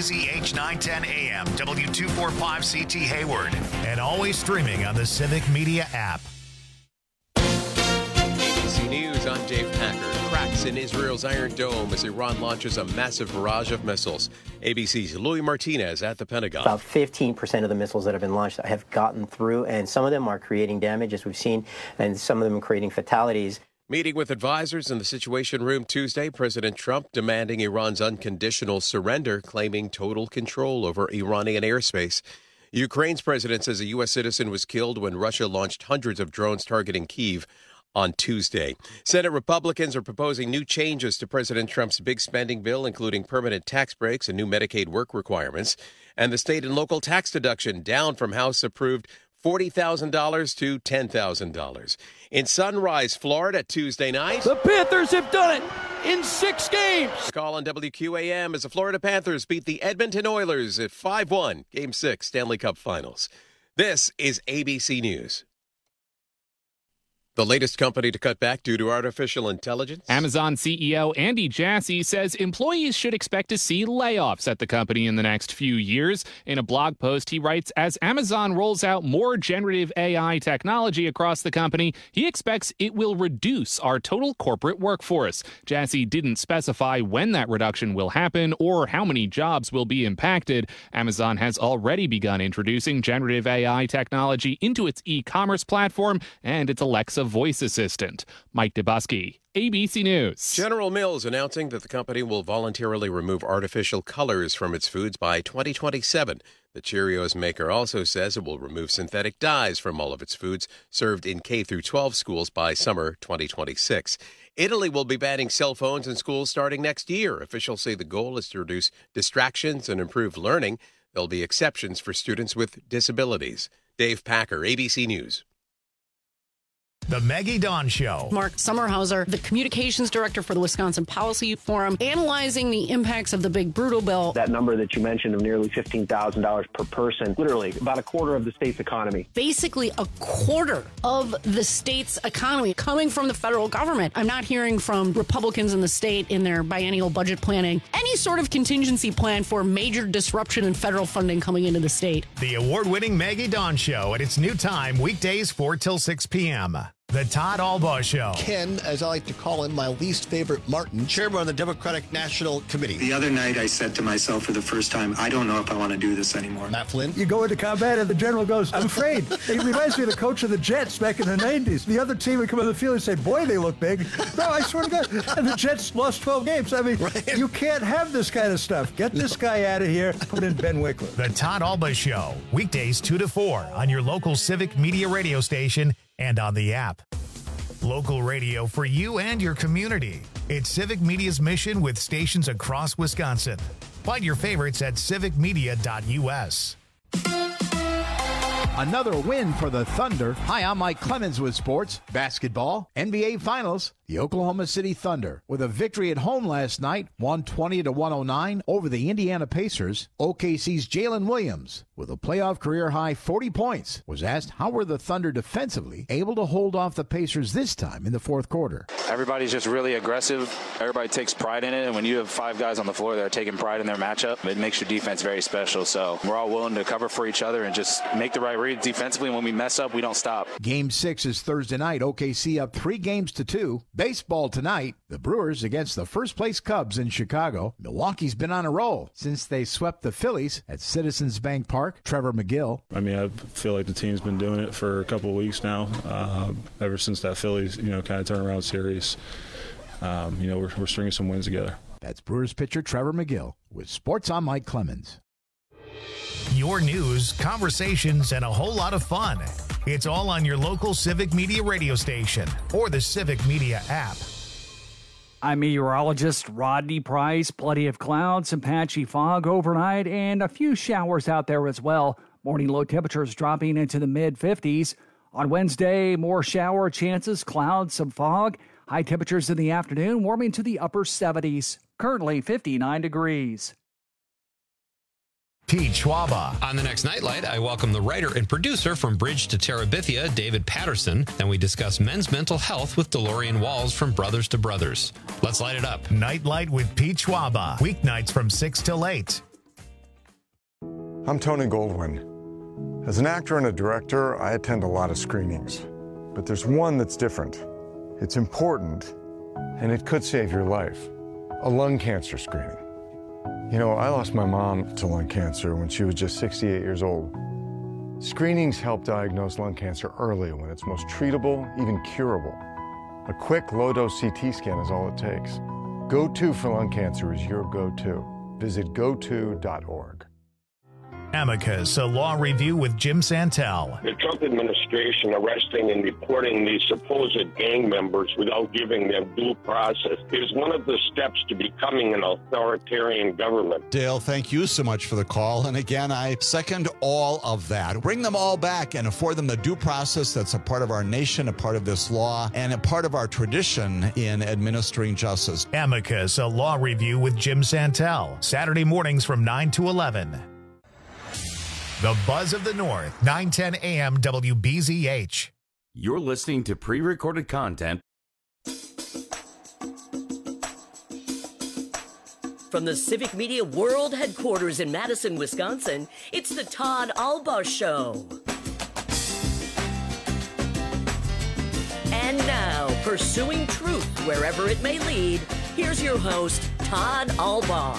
KZH 910 AM, W245CT Hayward, and always streaming on the Civic Media app. ABC News, I'm Dave Packer. Cracks in Israel's Iron Dome as Iran launches a massive barrage of missiles. ABC's Louis Martinez at the Pentagon. About 15% of the missiles that have been launched have gotten through, and some of them are creating damage, as we've seen, and some of them are creating fatalities. Meeting with advisors in the Situation Room Tuesday, President Trump demanding Iran's unconditional surrender, claiming total control over Iranian airspace. Ukraine's president says a U.S. citizen was killed when Russia launched hundreds of drones targeting Kyiv on Tuesday. Senate Republicans are proposing new changes to President Trump's big spending bill, including permanent tax breaks and new Medicaid work requirements, and the state and local tax deduction down from House-approved $40,000 to $10,000. In Sunrise, Florida, Tuesday night, the Panthers have done it in 6 games. Call on WQAM as the Florida Panthers beat the Edmonton Oilers at 5-1, Game 6, Stanley Cup Finals. This is ABC News. The latest company to cut back due to artificial intelligence. Amazon CEO Andy Jassy says employees should expect to see layoffs at the company in the next few years. In a blog post, he writes, as Amazon rolls out more generative AI technology across the company, he expects it will reduce our total corporate workforce. Jassy didn't specify when that reduction will happen or how many jobs will be impacted. Amazon has already begun introducing generative AI technology into its e-commerce platform and its Alexa voice assistant. Mike Dubusky, ABC News. General Mills announcing that the company will voluntarily remove artificial colors from its foods by 2027. The Cheerios maker also says it will remove synthetic dyes from all of its foods served in K-12 schools by summer 2026. Italy will be banning cell phones in schools starting next year. Officials say the goal is to reduce distractions and improve learning. There'll be exceptions for students with disabilities. Dave Packer, ABC News. The Maggie Dawn Show. Mark Sommerhauser, the communications director for the Wisconsin Policy Forum, analyzing the impacts of the big brutal bill. That number that you mentioned of nearly $15,000 per person, literally about a quarter of the state's economy. Basically a quarter of the state's economy coming from the federal government. I'm not hearing from Republicans in the state in their biennial budget planning any sort of contingency plan for major disruption in federal funding coming into the state. The award-winning Maggie Dawn Show at its new time, weekdays 4 till 6 p.m. The Todd Albaugh Show. Ken, as I like to call him, my least favorite Martin, chairman of the Democratic National Committee. The other night I said to myself for the first time, I don't know if I want to do this anymore. Matt Flynn. You go into combat and the general goes, I'm afraid. It reminds me of the coach of the Jets back in the 90s. The other team would come on the field and say, boy, they look big. No, I swear to God. And the Jets lost 12 games. I mean, right. You can't have this kind of stuff. Get this guy out of here. Put in Ben Wickler. The Todd Albaugh Show. Weekdays 2 to 4 on your local Civic Media radio station and on the app. Local radio for you and your community. It's Civic Media's mission with stations across Wisconsin. Find your favorites at civicmedia.us. Another win for the Thunder. Hi, I'm Mike Clemens with sports. Basketball, NBA Finals. The Oklahoma City Thunder, with a victory at home last night, 120-109 over the Indiana Pacers. OKC's Jalen Williams, with a playoff career-high 40 points, was asked how were the Thunder defensively able to hold off the Pacers this time in the fourth quarter. Everybody's just really aggressive. Everybody takes pride in it, and when you have 5 guys on the floor that are taking pride in their matchup, it makes your defense very special. So we're all willing to cover for each other and just make the right reads defensively. When we mess up, we don't stop. Game 6 is Thursday night. OKC up 3-2. Baseball tonight, the Brewers against the first-place Cubs in Chicago. Milwaukee's been on a roll since they swept the Phillies at Citizens Bank Park. Trevor McGill. I mean, I feel like the team's been doing it for a couple of weeks now, ever since that Phillies, kind of turnaround series. We're stringing some wins together. That's Brewers pitcher Trevor McGill with Sports. I'm Mike Clemens. Your news, conversations, and a whole lot of fun. It's all on your local Civic Media radio station or the Civic Media app. I'm meteorologist Rodney Price. Plenty of clouds, some patchy fog overnight, and a few showers out there as well. Morning low temperatures dropping into the mid-50s. On Wednesday, more shower chances, clouds, some fog. High temperatures in the afternoon, warming to the upper 70s. Currently 59 degrees. Pete Schwaba. On the next Nightlight, I welcome the writer and producer from Bridge to Terabithia, David Patterson. Then we discuss men's mental health with DeLorean Walls from Brothers to Brothers. Let's light it up. Nightlight with Pete Schwaba. Weeknights from 6 till 8. I'm Tony Goldwyn. As an actor and a director, I attend a lot of screenings. But there's one that's different. It's important, and it could save your life. A lung cancer screening. You know, I lost my mom to lung cancer when she was just 68 years old. Screenings help diagnose lung cancer early when it's most treatable, even curable. A quick, low-dose CT scan is all it takes. Go-To for lung cancer is your go-to. Visit goto.org. Amicus, a law review with Jim Santel. The Trump administration arresting and deporting these supposed gang members without giving them due process is one of the steps to becoming an authoritarian government. Dale, thank you so much for the call. And again, I second all of that. Bring them all back and afford them the due process that's a part of our nation, a part of this law, and a part of our tradition in administering justice. Amicus, a law review with Jim Santel. Saturday mornings from 9 to 11. The Buzz of the North, 9:10 a.m. WBZH. You're listening to pre-recorded content. From the Civic Media World Headquarters in Madison, Wisconsin, it's the Todd Albaugh Show. And now, pursuing truth wherever it may lead, here's your host, Todd Albaugh.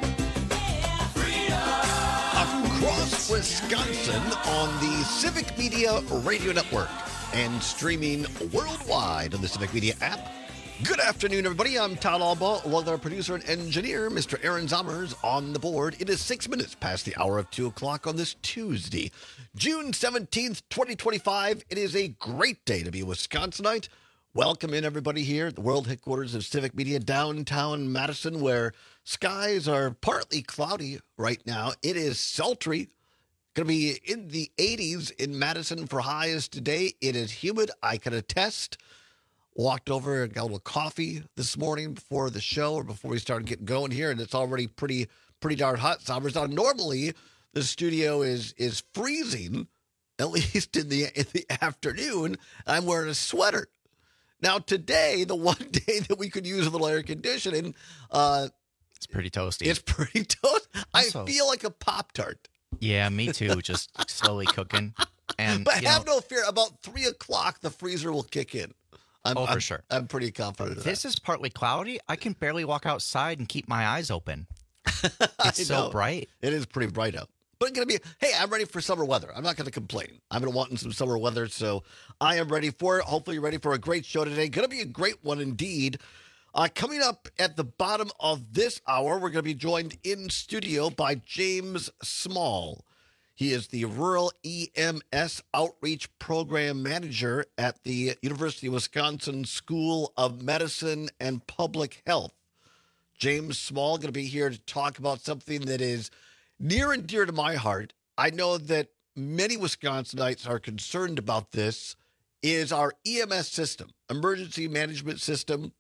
Across Wisconsin on the Civic Media Radio Network and streaming worldwide on the Civic Media app. Good afternoon, everybody. I'm Todd Albaugh, along with our producer and engineer, Mr. Aaron Zommers, on the board. It is 6 minutes past the hour of 2 o'clock on this Tuesday, June 17th, 2025. It is a great day to be a Wisconsinite. Welcome in, everybody, here at the world headquarters of Civic Media, downtown Madison, where skies are partly cloudy right now. It is sultry. Going to be in the 80s in Madison for highs today. It is humid. I can attest. Walked over and got a little coffee this morning before the show or before we started getting going here, and it's already pretty darn hot. Summers. Now, normally the studio is freezing, at least in the afternoon. I'm wearing a sweater. Now, today, the one day that we could use a little air conditioning, it's pretty toasty. It's pretty toasty. I feel like a Pop-Tart. Yeah, me too. Just slowly cooking. And but have no fear. About 3 o'clock, the freezer will kick in. For sure. I'm pretty confident of that. This is partly cloudy. I can barely walk outside and keep my eyes open. It's so bright. It is pretty bright out. But it's going to be, hey, I'm ready for summer weather. I'm not going to complain. I've been wanting some summer weather, so I am ready for it. Hopefully you're ready for a great show today. Going to be a great one indeed. Coming up at the bottom of this hour, we're going to be joined in studio by James Small. He is the Rural EMS Outreach Program Manager at the University of Wisconsin School of Medicine and Public Health. James Small going to be here to talk about something that is near and dear to my heart. I know that many Wisconsinites are concerned about this, is our EMS system, emergency management system,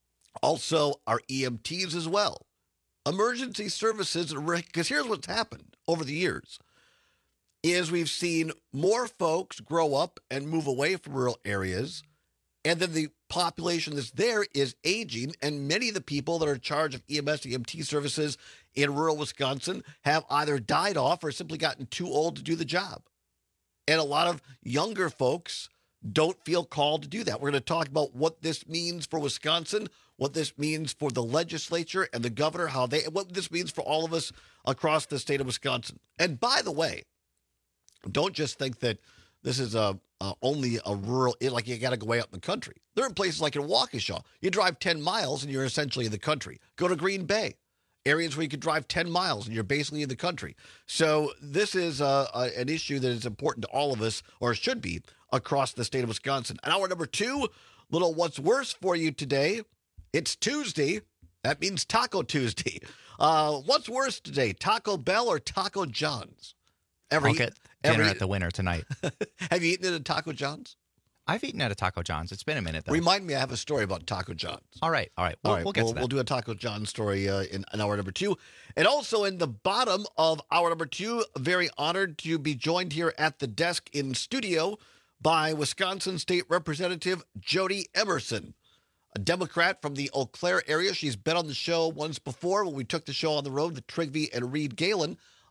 also our EMTs as well. Emergency services, because here's what's happened over the years, is we've seen more folks grow up and move away from rural areas, and then the population that's there is aging, and many of the people that are in charge of EMS, EMT services in rural Wisconsin have either died off or simply gotten too old to do the job. And a lot of younger folks don't feel called to do that. We're going to talk about what this means for Wisconsin, what this means for the legislature and the governor, what this means for all of us across the state of Wisconsin. And by the way, don't just think that this is only a rural, like you got to go way out in the country. There are places like in Waukesha, you drive 10 miles and you're essentially in the country. Go to Green Bay, areas where you could drive 10 miles and you're basically in the country. So this is an issue that is important to all of us, or should be, across the state of Wisconsin. And hour number 2, little what's worse for you today. It's Tuesday. That means Taco Tuesday. What's worse today, Taco Bell or Taco John's? I'll get dinner at the winner tonight. Have you eaten at a Taco John's? I've eaten at a Taco John's. It's been a minute, though. Remind me, I have a story about Taco John's. All right. We'll get to that. We'll do a Taco John's story in hour number 2. And also in the bottom of hour number 2, very honored to be joined here at the desk in studio by Wisconsin State Representative Jody Emerson, a Democrat from the Eau Claire area. She's been on the show once before when we took the show on the road with Trigby and Reed Galen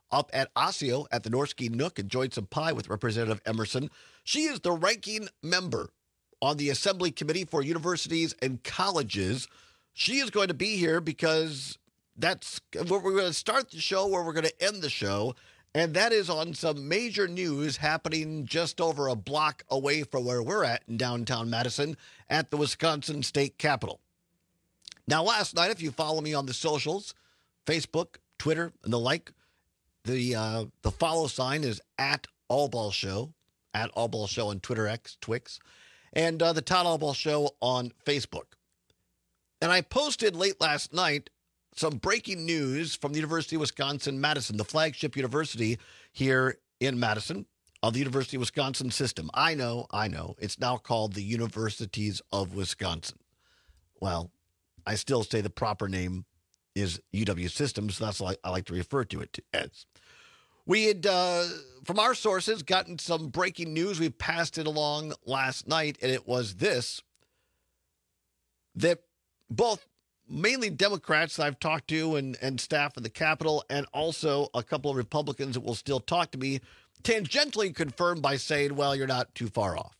up at Osseo at the Norski Nook, enjoyed some pie with Representative Emerson. She is the ranking member on the Assembly Committee for Universities and Colleges. She is going to be here because that's where we're going to start the show, where we're going to end the show, and that is on some major news happening just over a block away from where we're at in downtown Madison at the Wisconsin State Capitol. Now, last night, if you follow me on the socials, Facebook, Twitter, and the like, the follow sign is at Allball Show on Twitter X, Twix, and the Todd Allball Show on Facebook. And I posted late last night some breaking news from the University of Wisconsin-Madison, the flagship university here in Madison of the University of Wisconsin system. I know. It's now called the Universities of Wisconsin. Well, I still say the proper name is UW Systems, so that's what I like to refer to it as. We had, from our sources, gotten some breaking news. We passed it along last night, and it was this, that both mainly Democrats that I've talked to and staff at the Capitol, and also a couple of Republicans that will still talk to me, tangentially confirmed by saying, well, you're not too far off.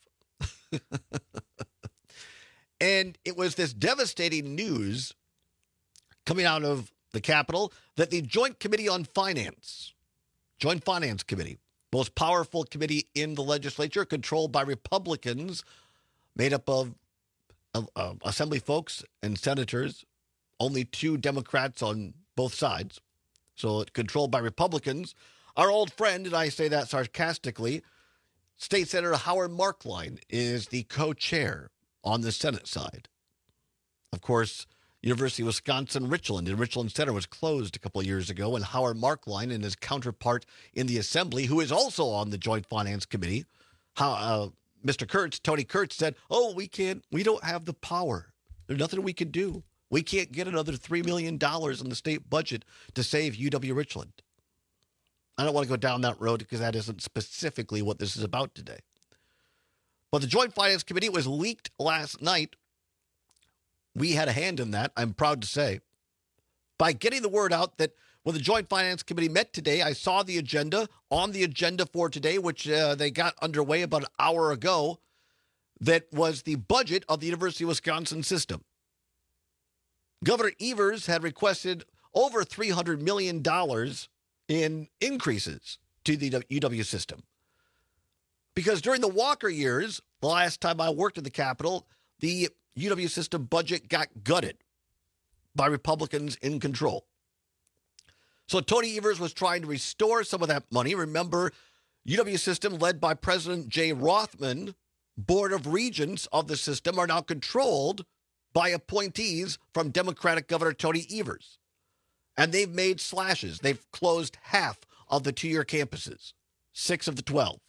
And it was this devastating news coming out of the Capitol that the Joint Committee on Finance, Joint Finance Committee, most powerful committee in the legislature, controlled by Republicans, made up of Assembly folks and senators, only 2 Democrats on both sides. So it's controlled by Republicans. Our old friend, and I say that sarcastically, State Senator Howard Marklein is the co-chair on the Senate side. Of course, University of Wisconsin-Richland. The Richland Center was closed a couple of years ago, and Howard Marklein and his counterpart in the Assembly, who is also on the Joint Finance Committee, Mr. Kurtz, Tony Kurtz, said, we don't have the power. There's nothing we can do. We can't get another $3 million in the state budget to save UW-Richland. I don't want to go down that road because that isn't specifically what this is about today. But the Joint Finance Committee was leaked last night. We had a hand in that, I'm proud to say, by getting the word out that when the Joint Finance Committee met today, I saw the agenda on the agenda for today, which they got underway about an hour ago, that was the budget of the University of Wisconsin system. Governor Evers had requested over $300 million in increases to the UW system. Because during the Walker years, the last time I worked at the Capitol, the UW system budget got gutted by Republicans in control. So Tony Evers was trying to restore some of that money. Remember, UW system led by President Jay Rothman, Board of Regents of the system are now controlled by appointees from Democratic Governor Tony Evers. And they've made slashes. They've closed half of the 2-year campuses, 6 of the 12.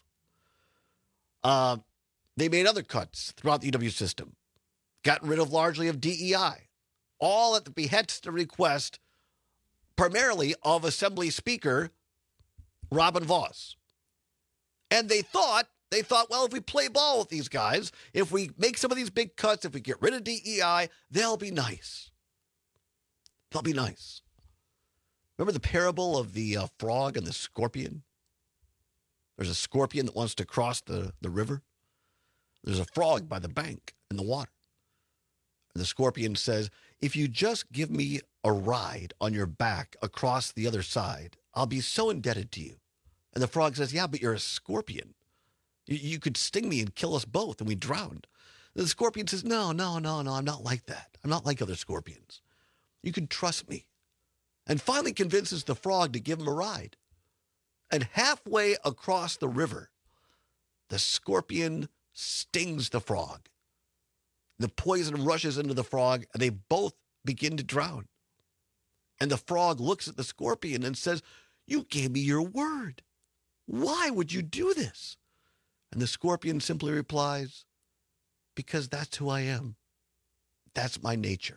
They made other cuts throughout the UW system, gotten rid of largely of DEI, all at the behest and request primarily of Assembly Speaker Robin Vos. And they thought, well, if we play ball with these guys, if we make some of these big cuts, if we get rid of DEI, they'll be nice. They'll be nice. Remember the parable of the frog and the scorpion? There's a scorpion that wants to cross the river. There's a frog by the bank in the water. And the scorpion says, if you just give me a ride on your back across the other side, I'll be so indebted to you. And the frog says, yeah, but you're a scorpion. You could sting me and kill us both, and we drown. The scorpion says, no, I'm not like that. I'm not like other scorpions. You can trust me. And finally convinces the frog to give him a ride. And halfway across the river, the scorpion stings the frog. The poison rushes into the frog, and they both begin to drown. And the frog looks at the scorpion and says, you gave me your word. Why would you do this? And the scorpion simply replies, because that's who I am. That's my nature.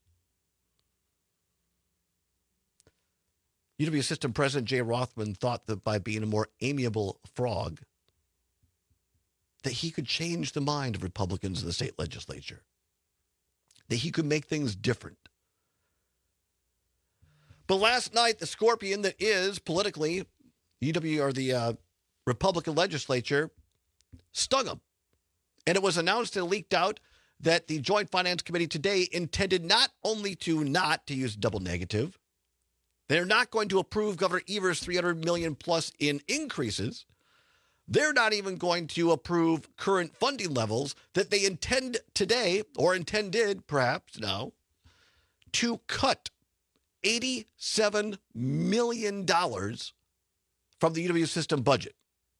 UW System President Jay Rothman thought that by being a more amiable frog, that he could change the mind of Republicans in the state legislature, that he could make things different. But last night, the scorpion that is politically the Republican legislature stung them. And it was announced and leaked out that the Joint Finance Committee today intended not only to use double negative, they're not going to approve Governor Evers' $300 million plus in increases. They're not even going to approve current funding levels that they intend today, or intended perhaps now, to cut $87 million from the UW system budget.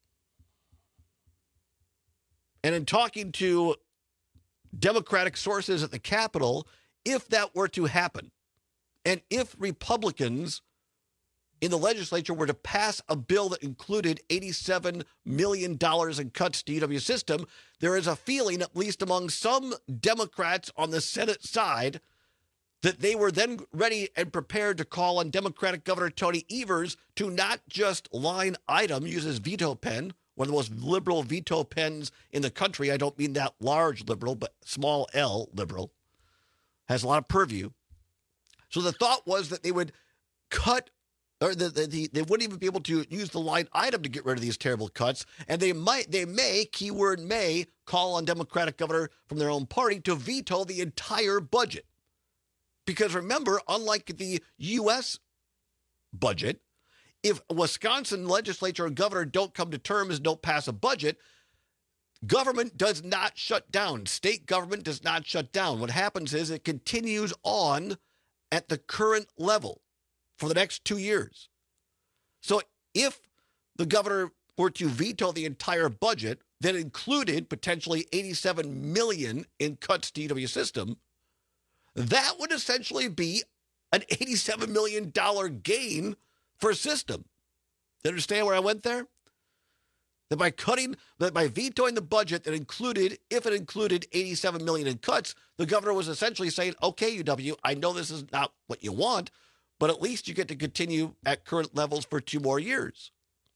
And in talking to Democratic sources at the Capitol, if that were to happen, and if Republicans in the legislature were to pass a bill that included $87 million in cuts to UW system, there is a feeling, at least among some Democrats on the Senate side, that they were then ready and prepared to call on Democratic Governor Tony Evers to not just line item, use his veto pen, one of the most liberal veto pens in the country. I don't mean that large liberal, but small L liberal. Has a lot of purview. So the thought was that they would cut, or they wouldn't even be able to use the line item to get rid of these terrible cuts, and they may, keyword may, call on Democratic governor from their own party to veto the entire budget. Because remember, unlike the U.S. budget, if Wisconsin legislature and governor don't come to terms and don't pass a budget, government does not shut down. State government does not shut down. What happens is it continues on at the current level for the next 2 years. So if the governor were to veto the entire budget that included potentially $87 million in cuts to UW system, that would essentially be an $87 million gain for a system. You understand where I went there? That by vetoing the budget that included, if it included $87 million in cuts, the governor was essentially saying, okay, UW, I know this is not what you want, but at least you get to continue at current levels for 2 more years.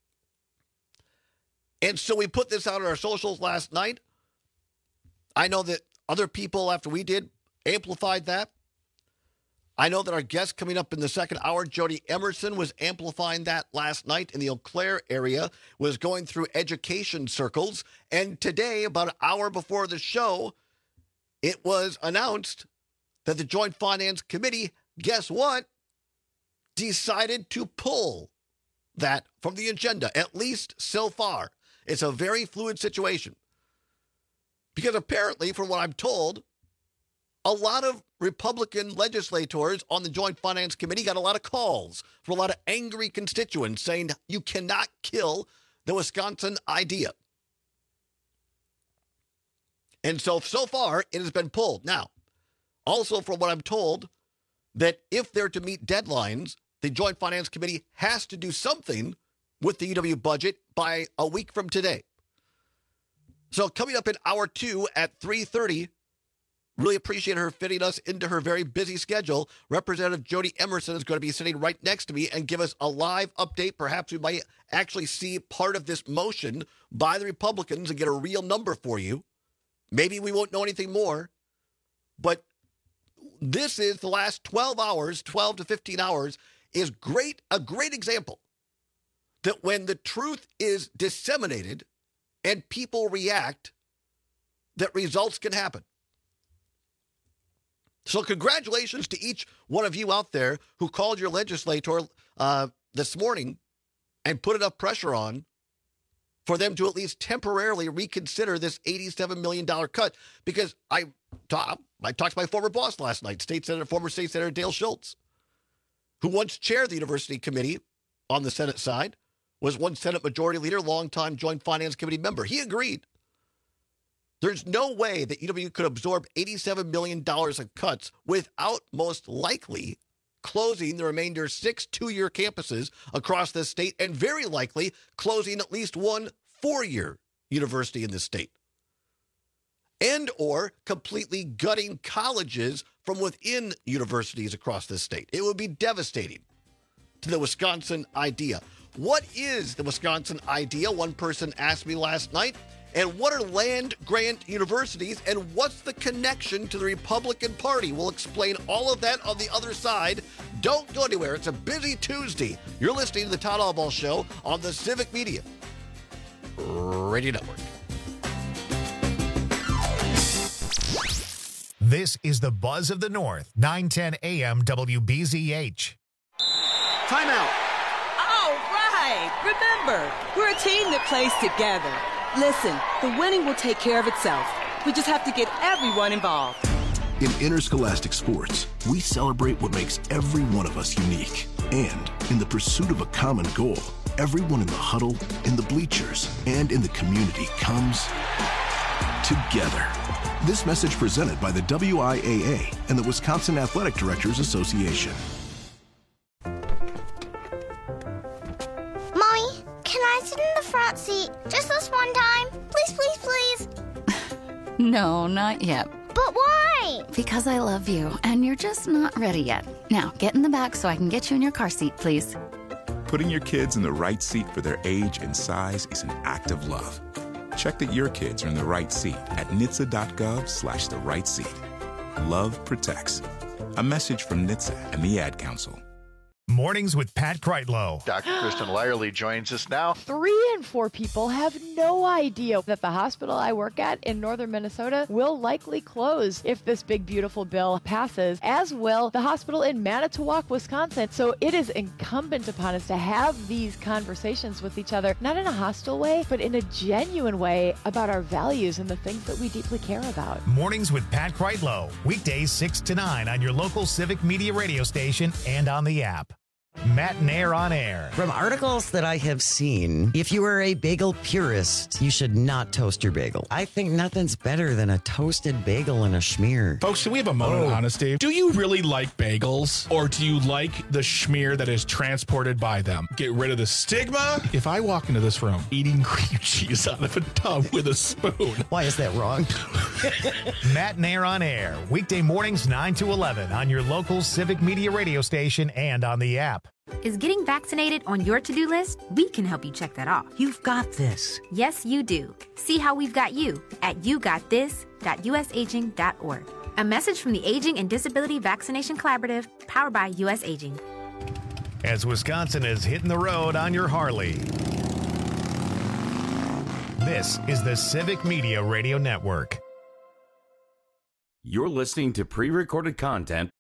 And so we put this out on our socials last night. I know that other people, after we did, amplified that. I know that our guest coming up in the second hour, Jody Emerson, was amplifying that last night in the Eau Claire area, was going through education circles. And today, about an hour before the show, it was announced that the Joint Finance Committee, guess what, decided to pull that from the agenda, at least so far. It's a very fluid situation. Because apparently, from what I'm told, a lot of Republican legislators on the Joint Finance Committee got a lot of calls from a lot of angry constituents saying you cannot kill the Wisconsin idea. And so far, it has been pulled. Now, also from what I'm told, that if they're to meet deadlines, the Joint Finance Committee has to do something with the UW budget by a week from today. So coming up in hour 2 at 3:30, really appreciate her fitting us into her very busy schedule. Representative Jody Emerson is going to be sitting right next to me and give us a live update. Perhaps we might actually see part of this motion by the Republicans and get a real number for you. Maybe we won't know anything more. But this is the last 12 hours, 12 to 15 hours, is a great example that when the truth is disseminated and people react, that results can happen. So congratulations to each one of you out there who called your legislator this morning and put enough pressure on for them to at least temporarily reconsider this $87 million cut. Because I talked to my former boss last night, former State Senator Dale Schultz, who once chaired the University Committee on the Senate side, was one Senate Majority Leader, longtime Joint Finance Committee member. He agreed. There's no way that UW could absorb $87 million of cuts without most likely closing the remainder 6 two-year campuses across the state and very likely closing at least one 4-year university in the state. And or completely gutting colleges from within universities across the state. It would be devastating to the Wisconsin idea. What is the Wisconsin idea? One person asked me last night. And what are land-grant universities, and what's the connection to the Republican Party? We'll explain all of that on the other side. Don't go anywhere. It's a busy Tuesday. You're listening to the Todd Albaugh Show on the Civic Media Radio Network. This is the Buzz of the North, 910 AM WBZH. Timeout. All right. Remember, we're a team that plays together. Listen, the winning will take care of itself. We just have to get everyone involved. In interscholastic sports, we celebrate what makes every one of us unique. And in the pursuit of a common goal, everyone in the huddle, in the bleachers, and in the community comes together. This message presented by the WIAA and the Wisconsin Athletic Directors Association. Mommy, can I sit in the front seat just this one time? Please, please, please. No, not yet. But why? Because I love you, and you're just not ready yet. Now, get in the back so I can get you in your car seat, please. Putting your kids in the right seat for their age and size is an act of love. Check that your kids are in the right seat at NHTSA.gov/the right seat. Love protects. A message from NHTSA and the Ad Council. Mornings with Pat Kreitlow. Dr. Kristen Lyerly joins us now. 3 in 4 people have no idea that the hospital I work at in northern Minnesota will likely close if this big, beautiful bill passes, as will the hospital in Manitowoc, Wisconsin. So it is incumbent upon us to have these conversations with each other, not in a hostile way, but in a genuine way about our values and the things that we deeply care about. Mornings with Pat Kreitlow. Weekdays 6 to 9 on your local Civic Media radio station and on the app. Matt Nair on air. From articles that I have seen, if you are a bagel purist, you should not toast your bagel. I think nothing's better than a toasted bagel and a schmear. Folks, can we have a moment of honesty? Do you really like bagels, or do you like the schmear that is transported by them? Get rid of the stigma. If I walk into this room eating cream cheese out of a tub with a spoon. Why is that wrong? Matt Nair on air. Weekday mornings 9 to 11 on your local Civic Media radio station and on the app. Is getting vaccinated on your to-do list? We can help you check that off. You've got this. Yes, you do. See how we've got you at yougotthis.usaging.org. A message from the Aging and Disability Vaccination Collaborative, powered by U.S. Aging. As Wisconsin is hitting the road on your Harley. This is the Civic Media Radio Network. You're listening to pre-recorded content.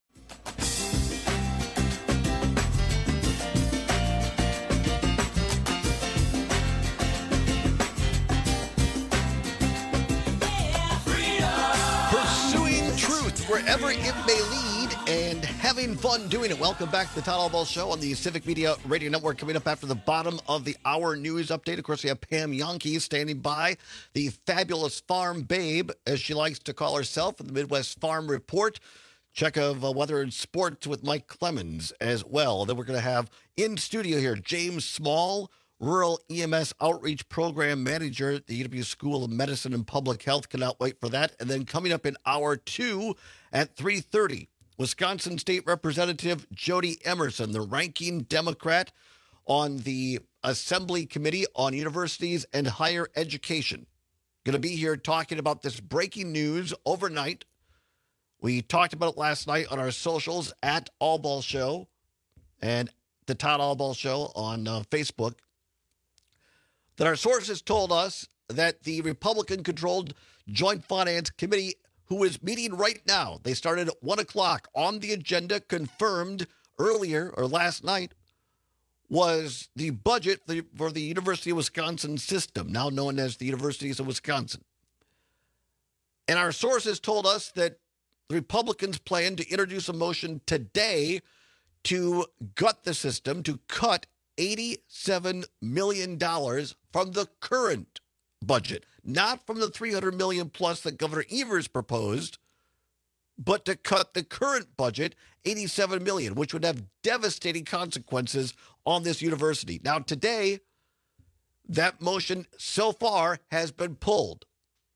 Wherever it may lead and having fun doing it. Welcome back to the Todd Albaugh Show on the Civic Media Radio Network. Coming up after the bottom of the hour news update. Of course, we have Pam Jahnke standing by, the fabulous farm babe, as she likes to call herself, in the Midwest Farm Report. Check of weather and sports with Mike Clemens as well. Then we're going to have in studio here James Small, Rural EMS Outreach Program Manager at the UW School of Medicine and Public Health. Cannot wait for that. And then coming up in hour 2 at 3:30, Wisconsin State Representative Jody Emerson, the ranking Democrat on the Assembly Committee on Universities and Higher Education. Going to be here talking about this breaking news overnight. We talked about it last night on our socials at Albaugh Show and the Todd Albaugh Show on Facebook. That our sources told us that the Republican-controlled Joint Finance Committee, who is meeting right now, they started at 1 o'clock on the agenda, confirmed earlier or last night, was the budget for the University of Wisconsin system, now known as the Universities of Wisconsin. And our sources told us that the Republicans plan to introduce a motion today to gut the system, to cut $87 million from the current budget, not from the $300 million plus that Governor Evers proposed, but to cut the current budget, $87 million, which would have devastating consequences on this university. Now, today, that motion so far has been pulled.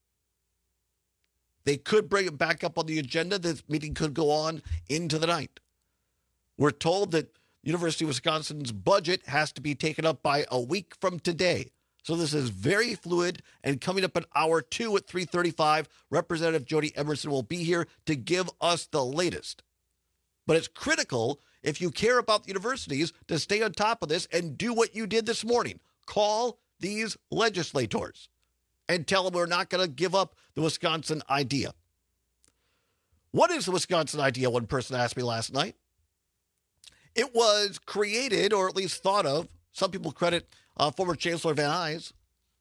They could bring it back up on the agenda. This meeting could go on into the night. We're told that University of Wisconsin's budget has to be taken up by a week from today. So this is very fluid, and coming up in hour 2 at 3:35, Representative Jody Emerson will be here to give us the latest. But it's critical if you care about the universities, to stay on top of this and do what you did this morning. Call these legislators and tell them we're not going to give up the Wisconsin idea. What is the Wisconsin idea? One person asked me last night. It was created, or at least thought of, some people credit former Chancellor Van Nuys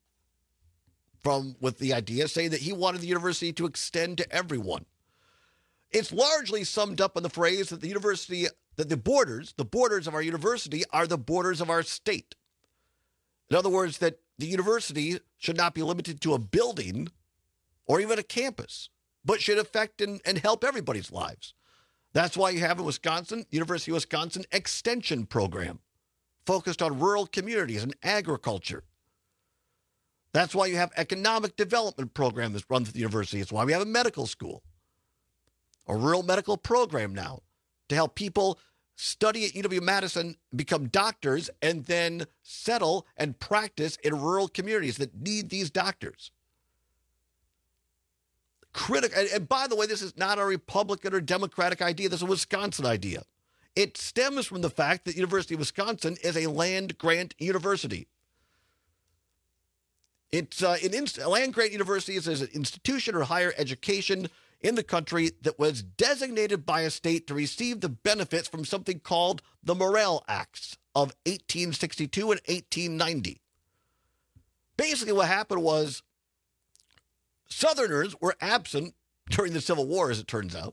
with the idea, saying that he wanted the university to extend to everyone. It's largely summed up in the phrase that the borders of our university are the borders of our state. In other words, that the university should not be limited to a building or even a campus, but should affect and help everybody's lives. That's why you have in Wisconsin, University of Wisconsin Extension Program, focused on rural communities and agriculture. That's why you have economic development program that's run through the university. It's why we have a medical school, a rural medical program now to help people study at UW-Madison, become doctors, and then settle and practice in rural communities that need these doctors. And by the way, this is not a Republican or Democratic idea. This is a Wisconsin idea. It stems from the fact that University of Wisconsin is a land-grant university. It's a land-grant university is an institution or higher education in the country that was designated by a state to receive the benefits from something called the Morrill Acts of 1862 and 1890. Basically, what happened was Southerners were absent during the Civil War, as it turns out.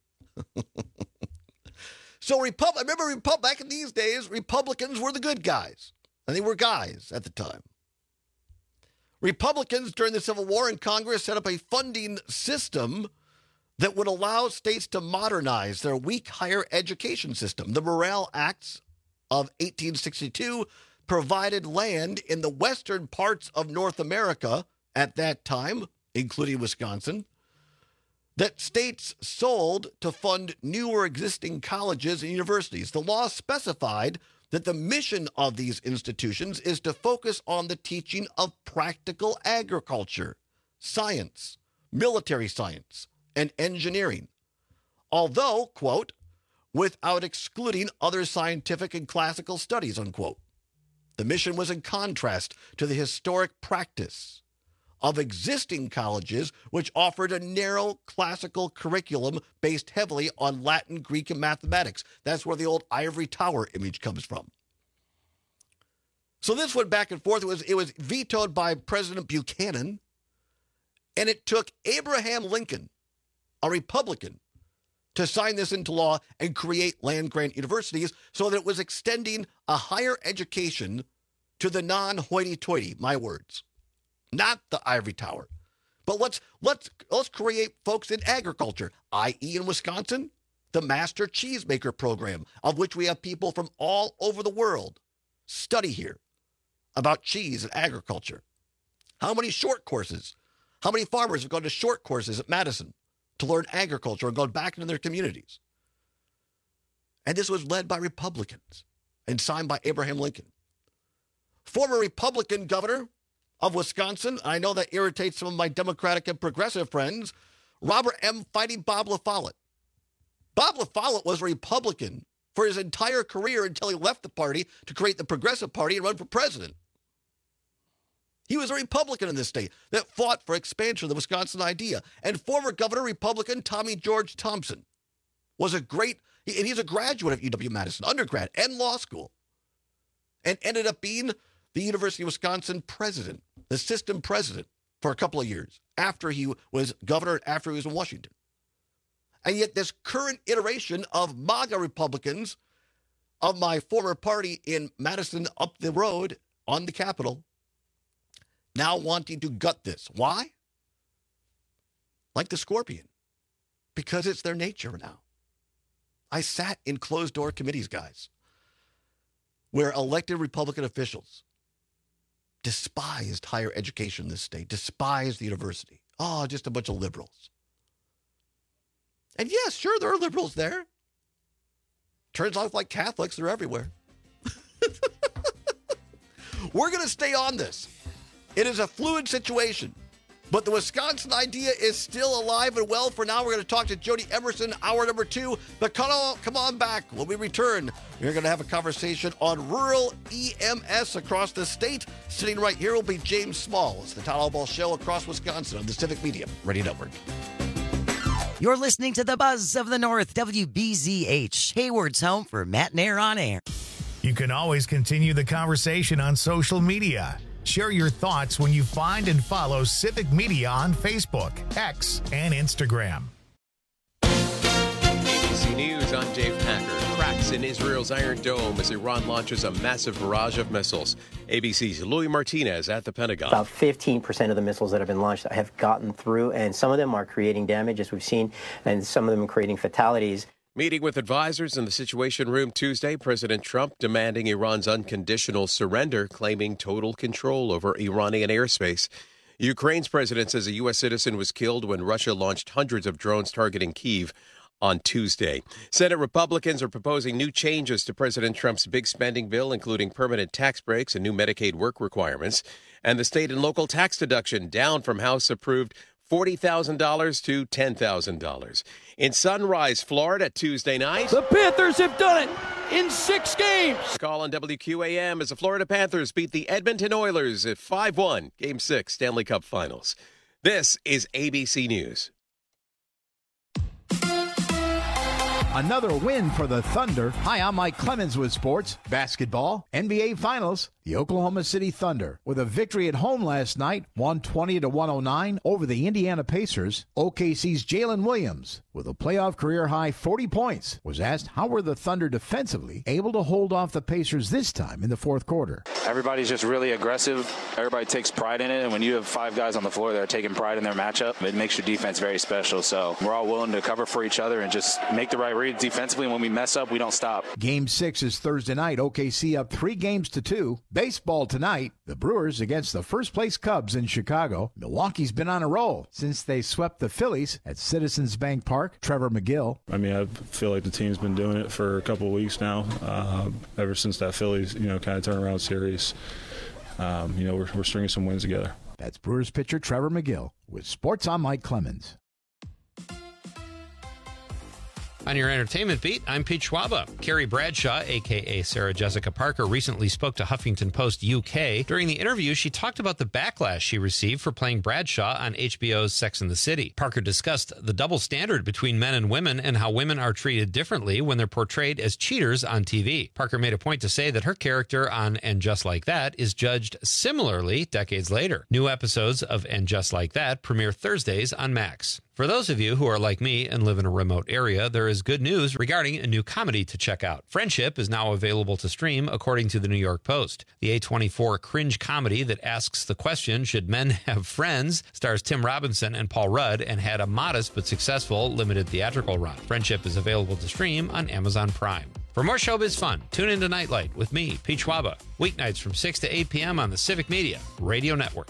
So back in these days, Republicans were the good guys, and they were guys at the time. Republicans during the Civil War in Congress set up a funding system that would allow states to modernize their weak higher education system. The Morrill Acts of 1862 provided land in the western parts of North America at that time, including Wisconsin, that states sold to fund new or existing colleges and universities. The law specified that the mission of these institutions is to focus on the teaching of practical agriculture, science, military science, and engineering. Although, quote, without excluding other scientific and classical studies, unquote. The mission was in contrast to the historic practice of existing colleges, which offered a narrow classical curriculum based heavily on Latin, Greek, and mathematics. That's where the old ivory tower image comes from. So this went back and forth. It was vetoed by President Buchanan, and it took Abraham Lincoln, a Republican, to sign this into law and create land-grant universities so that it was extending a higher education to the non-hoity-toity, my words. Not the ivory tower. But let's create folks in agriculture, i.e. in Wisconsin, the Master Cheesemaker program, of which we have people from all over the world study here about cheese and agriculture. How many short courses? How many farmers have gone to short courses at Madison to learn agriculture and gone back into their communities? And this was led by Republicans and signed by Abraham Lincoln. Former Republican governor of Wisconsin, I know that irritates some of my Democratic and progressive friends, Robert M. Fighting Bob LaFollette. Bob LaFollette was a Republican for his entire career until he left the party to create the Progressive Party and run for president. He was a Republican in this state that fought for expansion of the Wisconsin idea. And former governor Republican Tommy George Thompson was he's a graduate of UW-Madison, undergrad and law school, and ended up being the University of Wisconsin president, the system president, for a couple of years after he was governor, after he was in Washington. And yet this current iteration of MAGA Republicans of my former party in Madison up the road on the Capitol now wanting to gut this. Why? Like the scorpion. Because it's their nature now. I sat in closed-door committees, guys, where elected Republican officials despised higher education in this state, despised the university. Oh, just a bunch of liberals. And yes, sure, there are liberals there. Turns out, like Catholics, they're everywhere. We're going to stay on this. It is a fluid situation. But the Wisconsin idea is still alive and well. For now, we're going to talk to Jody Emerson, hour number 2. But come on back. When we return, we're going to have a conversation on rural EMS across the state. Sitting right here will be James Small. It's the Todd Albaugh Show across Wisconsin on the Civic Media Radio Network. You're listening to the Buzz of the North, WBZH, Hayward's home for Matt Nair on air. You can always continue the conversation on social media. Share your thoughts when you find and follow Civic Media on Facebook, X, and Instagram. ABC News, I'm Dave Packer. Cracks in Israel's Iron Dome as Iran launches a massive barrage of missiles. ABC's Louis Martinez at the Pentagon. About 15% of the missiles that have been launched have gotten through, and some of them are creating damage, as we've seen, and some of them are creating fatalities. Meeting with advisors in the Situation Room Tuesday, President Trump demanding Iran's unconditional surrender, claiming total control over Iranian airspace. Ukraine's president says a U.S. citizen was killed when Russia launched hundreds of drones targeting Kyiv on Tuesday. Senate Republicans are proposing new changes to President Trump's big spending bill, including permanent tax breaks and new Medicaid work requirements. And the state and local tax deduction down from House-approved $40,000 to $10,000. In Sunrise, Florida, Tuesday night. The Panthers have done it in 6 games. Call on WQAM as the Florida Panthers beat the Edmonton Oilers at 5-1, Game 6 Stanley Cup Finals. This is ABC News. Another win for the Thunder. Hi, I'm Mike Clemens with sports. Basketball, NBA Finals. The Oklahoma City Thunder, with a victory at home last night, 120-109 over the Indiana Pacers. OKC's Jalen Williams, with a playoff career-high 40 points, was asked how were the Thunder defensively able to hold off the Pacers this time in the fourth quarter. Everybody's just really aggressive. Everybody takes pride in it, and when you have 5 guys on the floor that are taking pride in their matchup, it makes your defense very special. So we're all willing to cover for each other and just make the right reads defensively. When we mess up, we don't stop. Game 6 is Thursday night. OKC up 3-2. Baseball tonight, the Brewers against the first-place Cubs in Chicago. Milwaukee's been on a roll since they swept the Phillies at Citizens Bank Park. Trevor McGill. I mean, I feel like the team's been doing it for a couple of weeks now, ever since that Phillies, kind of turnaround series. We're stringing some wins together. That's Brewers pitcher Trevor McGill. With sports, I'm Mike Clemens. On your entertainment beat, I'm Pete Schwaba. Carrie Bradshaw, a.k.a. Sarah Jessica Parker, recently spoke to Huffington Post UK. During the interview, she talked about the backlash she received for playing Bradshaw on HBO's Sex and the City. Parker discussed the double standard between men and women and how women are treated differently when they're portrayed as cheaters on TV. Parker made a point to say that her character on And Just Like That is judged similarly decades later. New episodes of And Just Like That premiere Thursdays on Max. For those of you who are like me and live in a remote area, there is good news regarding a new comedy to check out. Friendship is now available to stream, according to the New York Post. The A24 cringe comedy that asks the question, should men have friends, stars Tim Robinson and Paul Rudd and had a modest but successful limited theatrical run. Friendship is available to stream on Amazon Prime. For more showbiz fun, tune into Nightlight with me, Pete Schwaba, weeknights from 6 to 8 p.m. on the Civic Media Radio Network.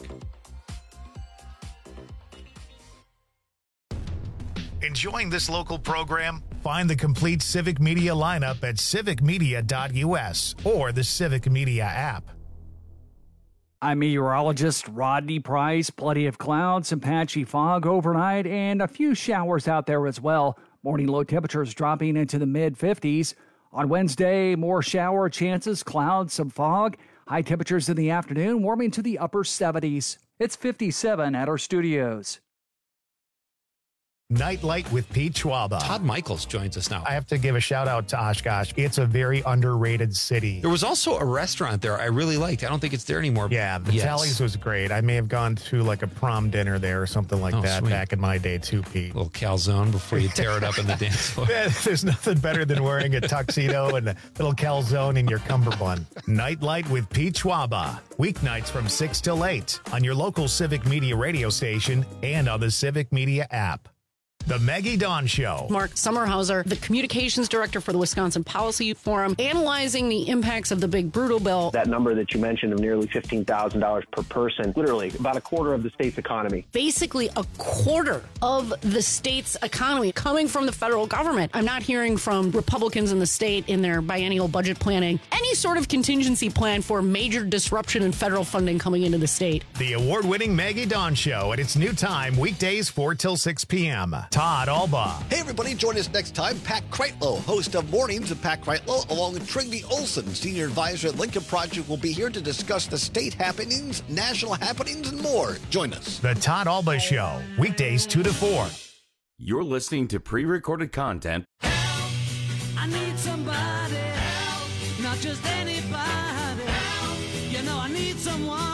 Enjoying this local program? Find the complete Civic Media lineup at civicmedia.us or the Civic Media app. I'm meteorologist Rodney Price. Plenty of clouds, some patchy fog overnight, and a few showers out there as well. Morning low temperatures dropping into the mid-50s. On Wednesday, more shower chances, clouds, some fog. High temperatures in the afternoon, warming to the upper 70s. It's 57 at our studios. Nightlight with Pete Schwaba. Todd Michaels joins us now. I have to give a shout out to Oshkosh. It's a very underrated city. There was also a restaurant there I really liked. I don't think it's there anymore. Yeah, the Tallies was great. I may have gone to like a prom dinner there or something like that sweet. Back in my day too, Pete. A little calzone before you tear it up in the dance floor. There's nothing better than wearing a tuxedo and a little calzone in your cummerbund. Nightlight with Pete Schwaba. Weeknights from 6 till 8 on your local Civic Media radio station and on the Civic Media app. The Maggie Dawn Show. Mark Sommerhauser, the communications director for the Wisconsin Policy Forum, analyzing the impacts of the big brutal bill. That number that you mentioned of nearly $15,000 per person, literally about a quarter of the state's economy. Basically a quarter of the state's economy coming from the federal government. I'm not hearing from Republicans in the state in their biennial budget planning any sort of contingency plan for major disruption in federal funding coming into the state. The award-winning Maggie Dawn Show at its new time, weekdays 4 till 6 p.m. Todd Alba. Hey, everybody, join us next time. Pat Kreitlow, host of Mornings with Pat Kreitlow, along with Trygve Olson, senior advisor at Lincoln Project, will be here to discuss the state happenings, national happenings, and more. Join us. The Todd Alba Show, weekdays 2 to 4. You're listening to pre-recorded content. I need somebody help, not just anybody help. You know I need someone.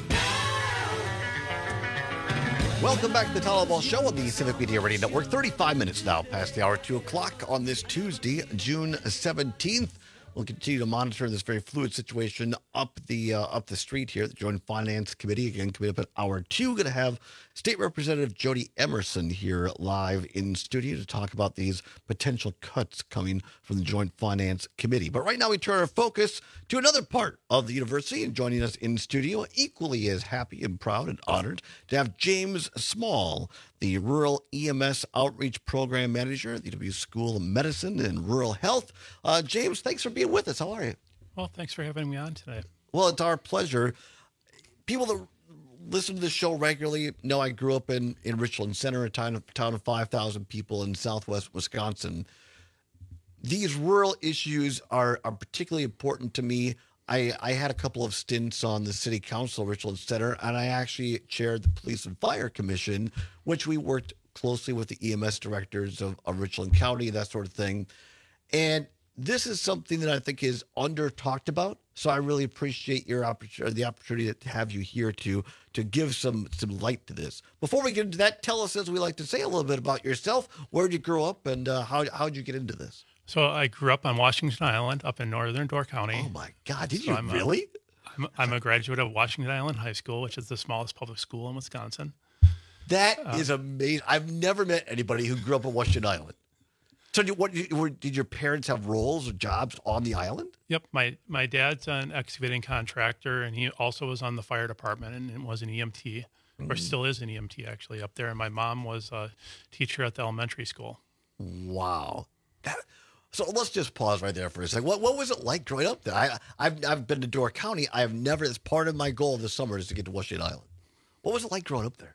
Welcome back to the Todd Alba Show on the Civic Media Radio Network. 35 minutes now past the hour, 2 o'clock on this Tuesday, June 17th. We'll continue to monitor this very fluid situation up the street here at the Joint Finance Committee. Again, coming up at hour 2, going to have State Representative Jody Emerson here live in studio to talk about these potential cuts coming from the Joint Finance Committee. But right now we turn our focus to another part of the university, and joining us in studio, equally as happy and proud and honored to have James Small, the Rural EMS Outreach Program Manager at the UW School of Medicine and Rural Health. James, thanks for being with us. How are you? Well, thanks for having me on today. Well, it's our pleasure. People that listen to the show regularly know I grew up in Richland Center, a town of 5,000 people in southwest Wisconsin. These rural issues are particularly important to me. I had a couple of stints on the city council of Richland Center, and I actually chaired the Police and Fire Commission, which we worked closely with the EMS directors of Richland County, that sort of thing. And this is something that I think is under talked about. So I really appreciate the opportunity to have you here to give some light to this. Before we get into that, tell us, as we like to say, a little bit about yourself. Where did you grow up, and how did you get into this? So I grew up on Washington Island up in northern Door County. Oh, my God. Did you really? I'm a graduate of Washington Island High School, which is the smallest public school in Wisconsin. That is amazing. I've never met anybody who grew up on Washington Island. So did your parents have roles or jobs on the island? Yep. My dad's an excavating contractor, and he also was on the fire department and was an EMT, or still is an EMT, actually, up there. And my mom was a teacher at the elementary school. Wow. So let's just pause right there for a second. What was it like growing up there? I've been to Door County. I have never, as part of my goal this summer, is to get to Washington Island. What was it like growing up there?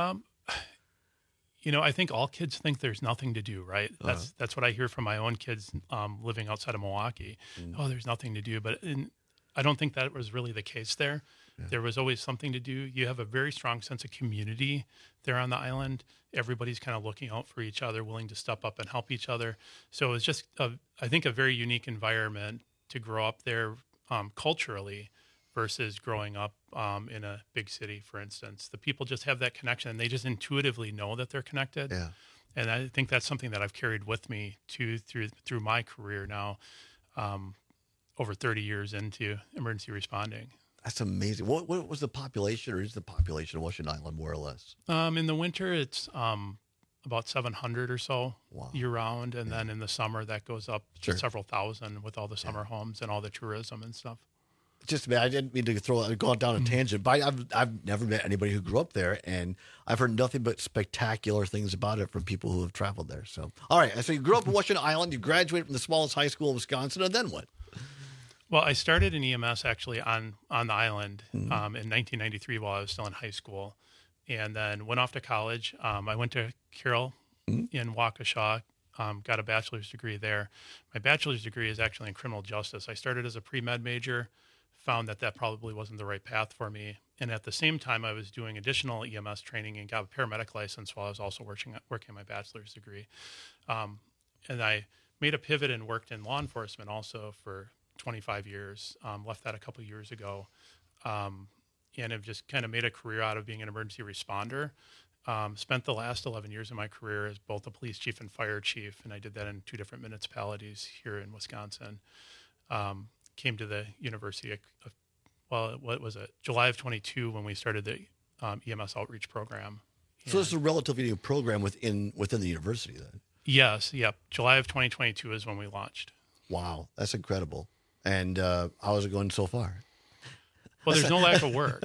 I think all kids think there's nothing to do, right? That's what I hear from my own kids living outside of Milwaukee. Oh, there's nothing to do. But I don't think that was really the case there. Yeah. There was always something to do. You have a very strong sense of community there on the island. Everybody's kind of looking out for each other, willing to step up and help each other. So it was just, I think, a very unique environment to grow up there culturally versus growing up in a big city, for instance. The people just have that connection, and they just intuitively know that they're connected. Yeah. And I think that's something that I've carried with me through my career now, over 30 years into emergency responding. That's amazing. What was the population, or is the population of Washington Island, more or less? In the winter, it's about 700 or so year-round, and then in the summer, that goes up to several thousand with all the summer homes and all the tourism and stuff. I didn't mean to go down a tangent, but I've never met anybody who grew up there, and I've heard nothing but spectacular things about it from people who have traveled there. So, all right. So you grew up in Washington Island, you graduated from the smallest high school in Wisconsin, and then what? Well, I started in EMS actually on the island in 1993 while I was still in high school, and then went off to college. I went to Carroll in Waukesha, got a bachelor's degree there. My bachelor's degree is actually in criminal justice. I started as a pre-med major, found that probably wasn't the right path for me, and at the same time I was doing additional EMS training and got a paramedic license while I was also working on my bachelor's degree. And I made a pivot and worked in law enforcement also for 25 years, left that a couple years ago, and have just kind of made a career out of being an emergency responder. Spent the last 11 years of my career as both a police chief and fire chief, and I did that in 2 different municipalities here in Wisconsin. Came to the university, July of 22 when we started the EMS outreach program So this is a relatively new program within the university then? Yes, yep. July of 2022 is when we launched. Wow, that's incredible. And how is it going so far? Well, there's no lack of work.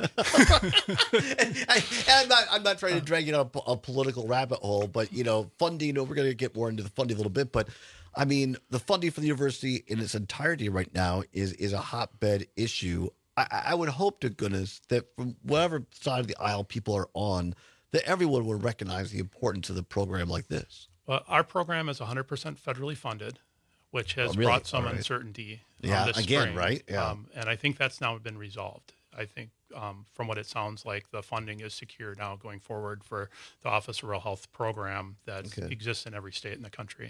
I'm not trying to drag you down a political rabbit hole, but, funding, we're going to get more into the funding a little bit, but I mean, the funding for the university in its entirety right now is a hotbed issue. I would hope to goodness that from whatever side of the aisle people are on, that everyone would recognize the importance of the program like this. Well, our program is 100% federally funded, which has brought some uncertainty. This spring. Right? Yeah. And I think that's now been resolved. I think from what it sounds like, the funding is secure now going forward for the Office of Rural Health program that exists in every state in the country.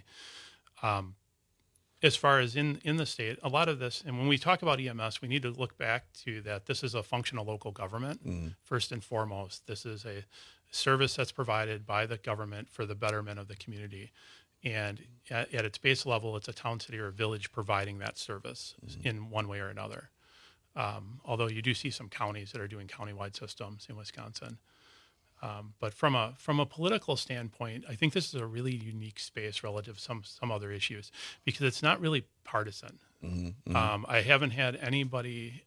As far as in the state, a lot of this, and when we talk about EMS, we need to look back to that this is a function of local government, first and foremost. This is a service that's provided by the government for the betterment of the community. And at its base level, it's a town, city, or village providing that service in one way or another. Although you do see some counties that are doing countywide systems in Wisconsin. But from a political standpoint, I think this is a really unique space relative to some other issues because it's not really partisan. I haven't had anybody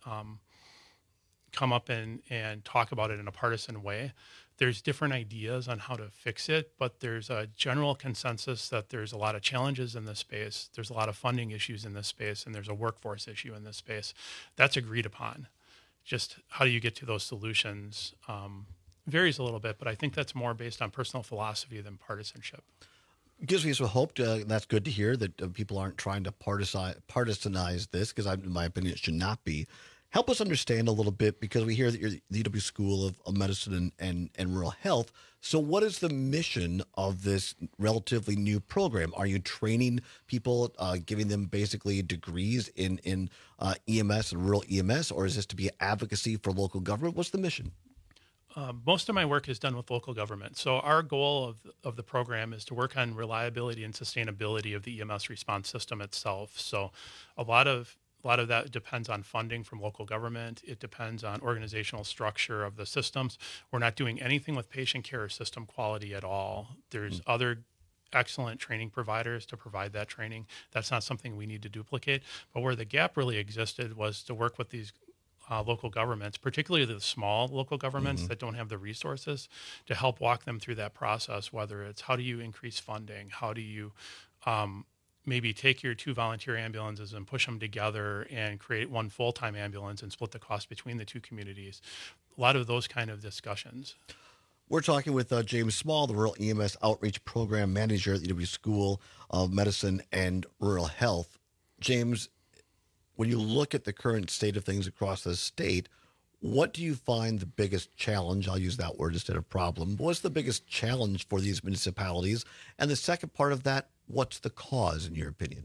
come up and talk about it in a partisan way. There's different ideas on how to fix it, but there's a general consensus that there's a lot of challenges in this space. There's a lot of funding issues in this space, and there's a workforce issue in this space. That's agreed upon. Just how do you get to those solutions varies a little bit, but I think that's more based on personal philosophy than partisanship. Gives me some hope. That's good to hear that people aren't trying to partisanize this, because in my opinion, it should not be. Help us understand a little bit, because we hear that you're the UW School of Medicine and Rural Health. So what is the mission of this relatively new program? Are you training people, giving them basically degrees in EMS and rural EMS, or is this to be advocacy for local government? What's the mission? Most of my work is done with local government. So our goal of the program is to work on reliability and sustainability of the EMS response system itself. So a lot of that depends on funding from local government. It depends on organizational structure of the systems. We're not doing anything with patient care or system quality at all. There's other excellent training providers to provide that training. That's not something we need to duplicate. But where the gap really existed was to work with these local governments, particularly the small local governments that don't have the resources, to help walk them through that process, whether it's how do you increase funding, how do you maybe take your 2 volunteer ambulances and push them together and create 1 full-time ambulance and split the cost between the 2 communities. A lot of those kind of discussions. We're talking with James Small, the Rural EMS Outreach Program Manager at the UW School of Medicine and Rural Health. James, when you look at the current state of things across the state, what do you find the biggest challenge? I'll use that word instead of problem. What's the biggest challenge for these municipalities? And the second part of that, what's the cause, in your opinion?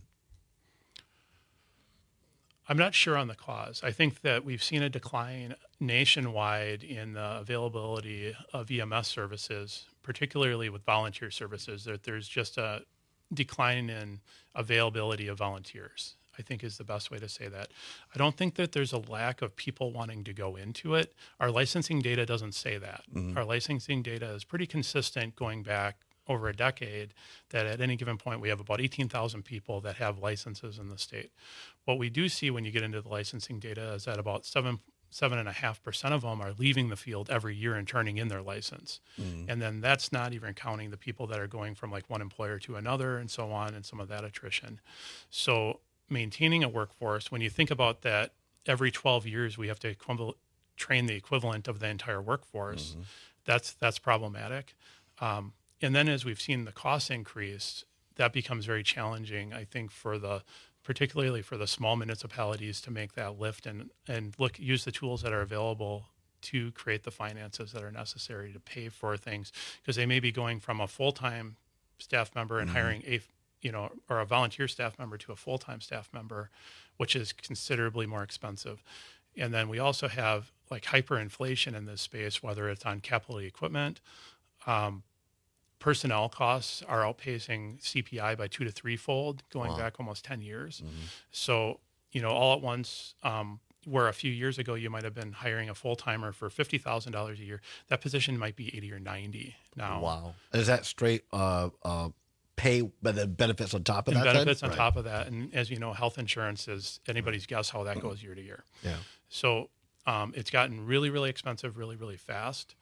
I'm not sure on the cause. I think that we've seen a decline nationwide in the availability of EMS services, particularly with volunteer services, that there's just a decline in availability of volunteers, I think is the best way to say that. I don't think that there's a lack of people wanting to go into it. Our licensing data doesn't say that. Our licensing data is pretty consistent going back over a decade, that at any given point we have about 18,000 people that have licenses in the state. What we do see when you get into the licensing data is that about 7.5% of them are leaving the field every year and turning in their license. And then that's not even counting the people that are going from like one employer to another and so on, and some of that attrition. So maintaining a workforce, when you think about that, every 12 years we have to train the equivalent of the entire workforce. That's problematic. And then as we've seen the costs increase, that becomes very challenging, I think, particularly for the small municipalities to make that lift and use the tools that are available to create the finances that are necessary to pay for things, because they may be going from a full-time staff member and hiring or a volunteer staff member to a full-time staff member, which is considerably more expensive. And then we also have like hyperinflation in this space, whether it's on capital equipment. Personnel costs are outpacing CPI by 2 to 3-fold, going back almost 10 years. So, all at once, where a few years ago you might have been hiring a full-timer for $50,000 a year, that position might be 80 or 90 now. Wow. And is that straight pay, but the benefits on top of that? Benefits on top of that. And as you know, health insurance is anybody's guess how that goes year to year. Yeah. So it's gotten really, really expensive, really, really fast.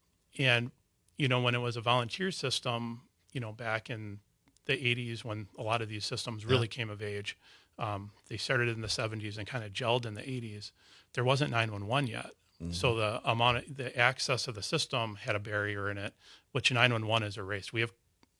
And, when it was a volunteer system, back in the 80s when a lot of these systems really came of age, they started in the 70s and kind of gelled in the 80s. There wasn't 911 yet. Mm-hmm. So the access of the system had a barrier in it, which 911 is erased. We have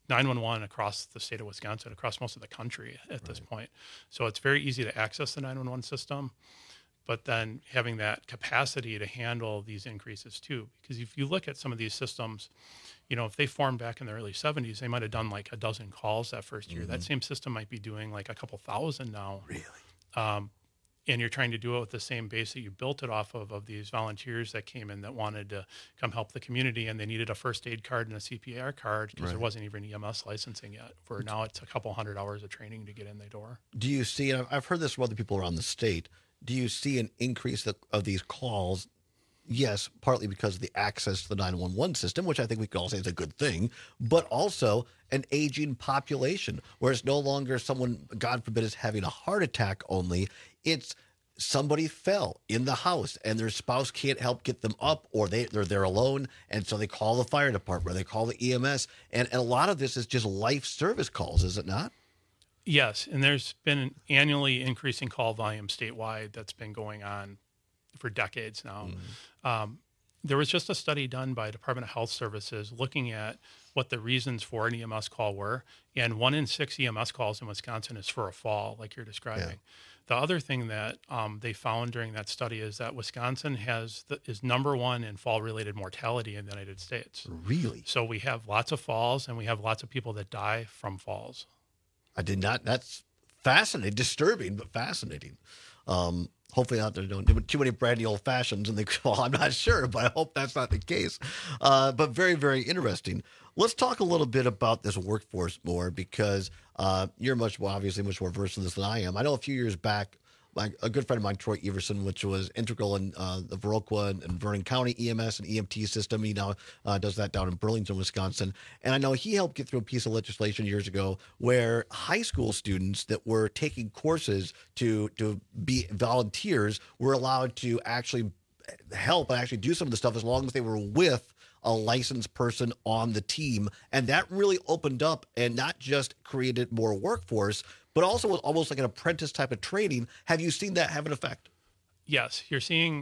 911 across the state of Wisconsin, across most of the country at this point. So it's very easy to access the 911 system, but then having that capacity to handle these increases too. Because if you look at some of these systems, if they formed back in the early 70s, they might have done like a dozen calls that first year. Mm-hmm. That same system might be doing like a couple thousand now. Really? And you're trying to do it with the same base that you built it off of these volunteers that came in that wanted to come help the community, and they needed a first aid card and a CPR card because there wasn't even EMS licensing yet. For now, it's a couple $100 of training to get in the door. Do you see, and I've heard this from other people around the state, do you see an increase of these calls? Yes, partly because of the access to the 911 system, which I think we can all say is a good thing, but also an aging population where it's no longer someone, God forbid, is having a heart attack only. It's somebody fell in the house and their spouse can't help get them up, or they're there alone, and so they call the fire department, or they call the EMS, and a lot of this is just life service calls, is it not? Yes, and there's been an annually increasing call volume statewide that's been going on for decades now. Mm-hmm. There was just a study done by Department of Health Services looking at what the reasons for an EMS call were, and 1 in 6 EMS calls in Wisconsin is for a fall, like you're describing. Yeah. The other thing that they found during that study is that Wisconsin is number 1 in fall-related mortality in the United States. Really? So we have lots of falls, and we have lots of people that die from falls. I did not. That's fascinating, disturbing, but fascinating. Hopefully out there don't do too many brandy old fashions in the call. I'm not sure, but I hope that's not the case. But very, very interesting. Let's talk a little bit about this workforce more, because you're obviously much more versed in this than I am. I know a few years back, a good friend of mine, Troy Everson, which was integral in the Viroqua and Vernon County EMS and EMT system. He now does that down in Burlington, Wisconsin. And I know he helped get through a piece of legislation years ago where high school students that were taking courses to be volunteers were allowed to actually help and actually do some of the stuff as long as they were with a licensed person on the team. And that really opened up and not just created more workforce, but also was almost like an apprentice type of training. Have you seen that have an effect? Yes. You're seeing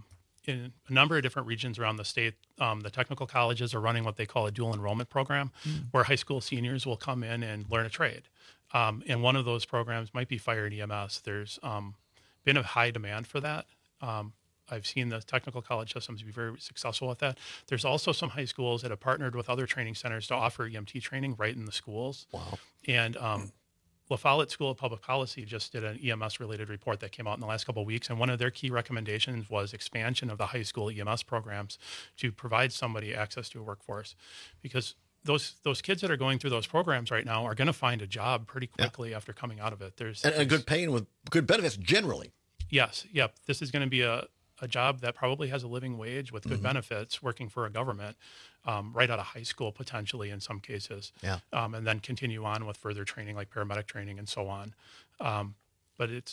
in a number of different regions around the state, the technical colleges are running what they call a dual enrollment program, where high school seniors will come in and learn a trade. And one of those programs might be fire and EMS. There's been a high demand for that. I've seen the technical college systems be very successful with that. There's also some high schools that have partnered with other training centers to offer EMT training right in the schools. Wow. And La Follette School of Public Policy just did an EMS-related report that came out in the last couple of weeks, and one of their key recommendations was expansion of the high school EMS programs to provide somebody access to a workforce, because those kids that are going through those programs right now are going to find a job pretty quickly after coming out of it. There's good paying with good benefits generally. Yes. Yep. This is going to be a job that probably has a living wage with good benefits, working for a government right out of high school, potentially in some cases, and then continue on with further training like paramedic training and so on. But it's,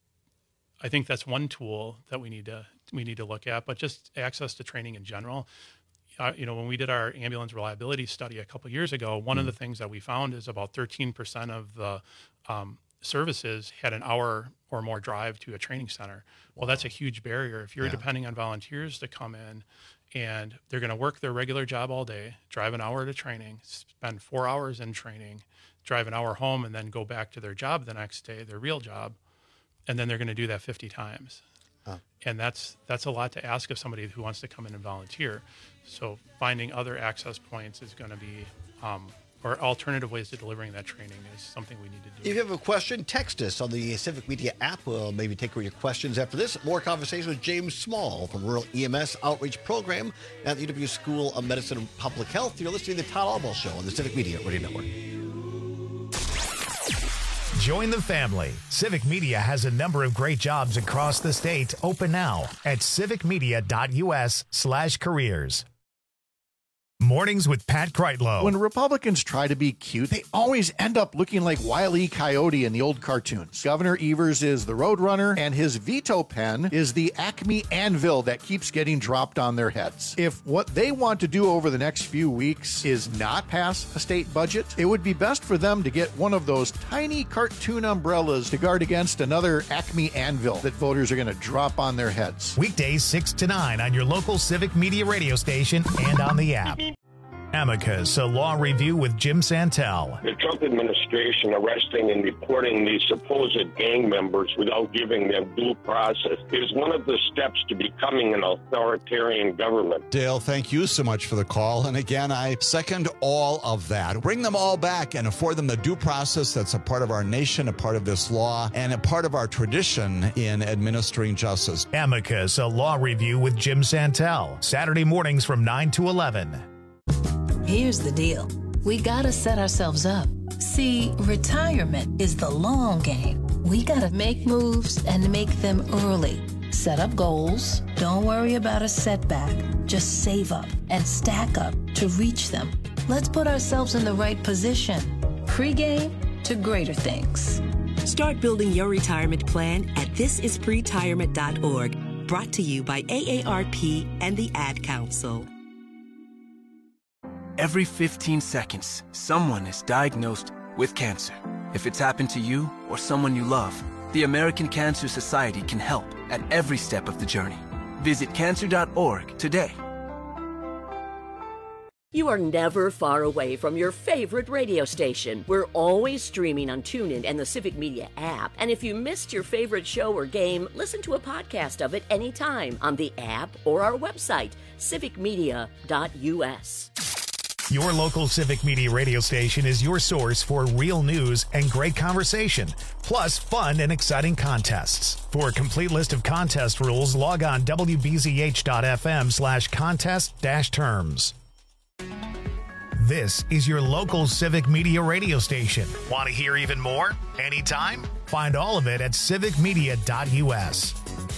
I think that's one tool that we need to look at, but just access to training in general. When we did our ambulance reliability study a couple of years ago, one of the things that we found is about 13% of the services had an hour or more drive to a training center. Well, that's a huge barrier. If you're depending on volunteers to come in and they're going to work their regular job all day, drive an hour to training, spend 4 hours in training, drive an hour home, and then go back to their job the next day, their real job, and then they're going to do that 50 times. And that's a lot to ask of somebody who wants to come in and volunteer. So finding other access points is going to be or alternative ways to delivering that training is something we need to do. If you have a question, text us on the Civic Media app. We'll maybe take your questions after this. More conversation with James Small from Rural EMS Outreach Program at the UW School of Medicine and Public Health. You're listening to the Todd Albaugh Show on the Civic Media Radio Network. Join the family. Civic Media has a number of great jobs across the state open now at civicmedia.us/careers. Mornings with Pat Kreitlow. When Republicans try to be cute, they always end up looking like Wile E. Coyote in the old cartoons. Governor Evers is the Roadrunner, and his veto pen is the Acme anvil that keeps getting dropped on their heads. If what they want to do over the next few weeks is not pass a state budget, it would be best for them to get one of those tiny cartoon umbrellas to guard against another Acme anvil that voters are going to drop on their heads. Weekdays 6 to 9 on your local Civic Media radio station and on the app. Amicus, a law review with Jim Santel. The Trump administration arresting and deporting these supposed gang members without giving them due process is one of the steps to becoming an authoritarian government. Dale, thank you so much for the call. And again, I second all of that. Bring them all back and afford them the due process that's a part of our nation, a part of this law, and a part of our tradition in administering justice. Amicus, a law review with Jim Santel. Saturday mornings from 9 to 11. Here's the deal. We gotta set ourselves up. See, retirement is the long game. We gotta make moves and make them early. Set up goals. Don't worry about a setback. Just save up and stack up to reach them. Let's put ourselves in the right position. Pre-game to greater things. Start building your retirement plan at thisispretirement.org. Brought to you by AARP and the Ad Council. Every 15 seconds, someone is diagnosed with cancer. If it's happened to you or someone you love, the American Cancer Society can help at every step of the journey. Visit cancer.org today. You are never far away from your favorite radio station. We're always streaming on TuneIn and the Civic Media app. And if you missed your favorite show or game, listen to a podcast of it anytime on the app or our website, civicmedia.us. Your local Civic Media radio station is your source for real news and great conversation, plus fun and exciting contests. For a complete list of contest rules, log on wbzh.fm/contest-terms. This is your local Civic Media radio station. Want to hear even more? Anytime? Find all of it at civicmedia.us.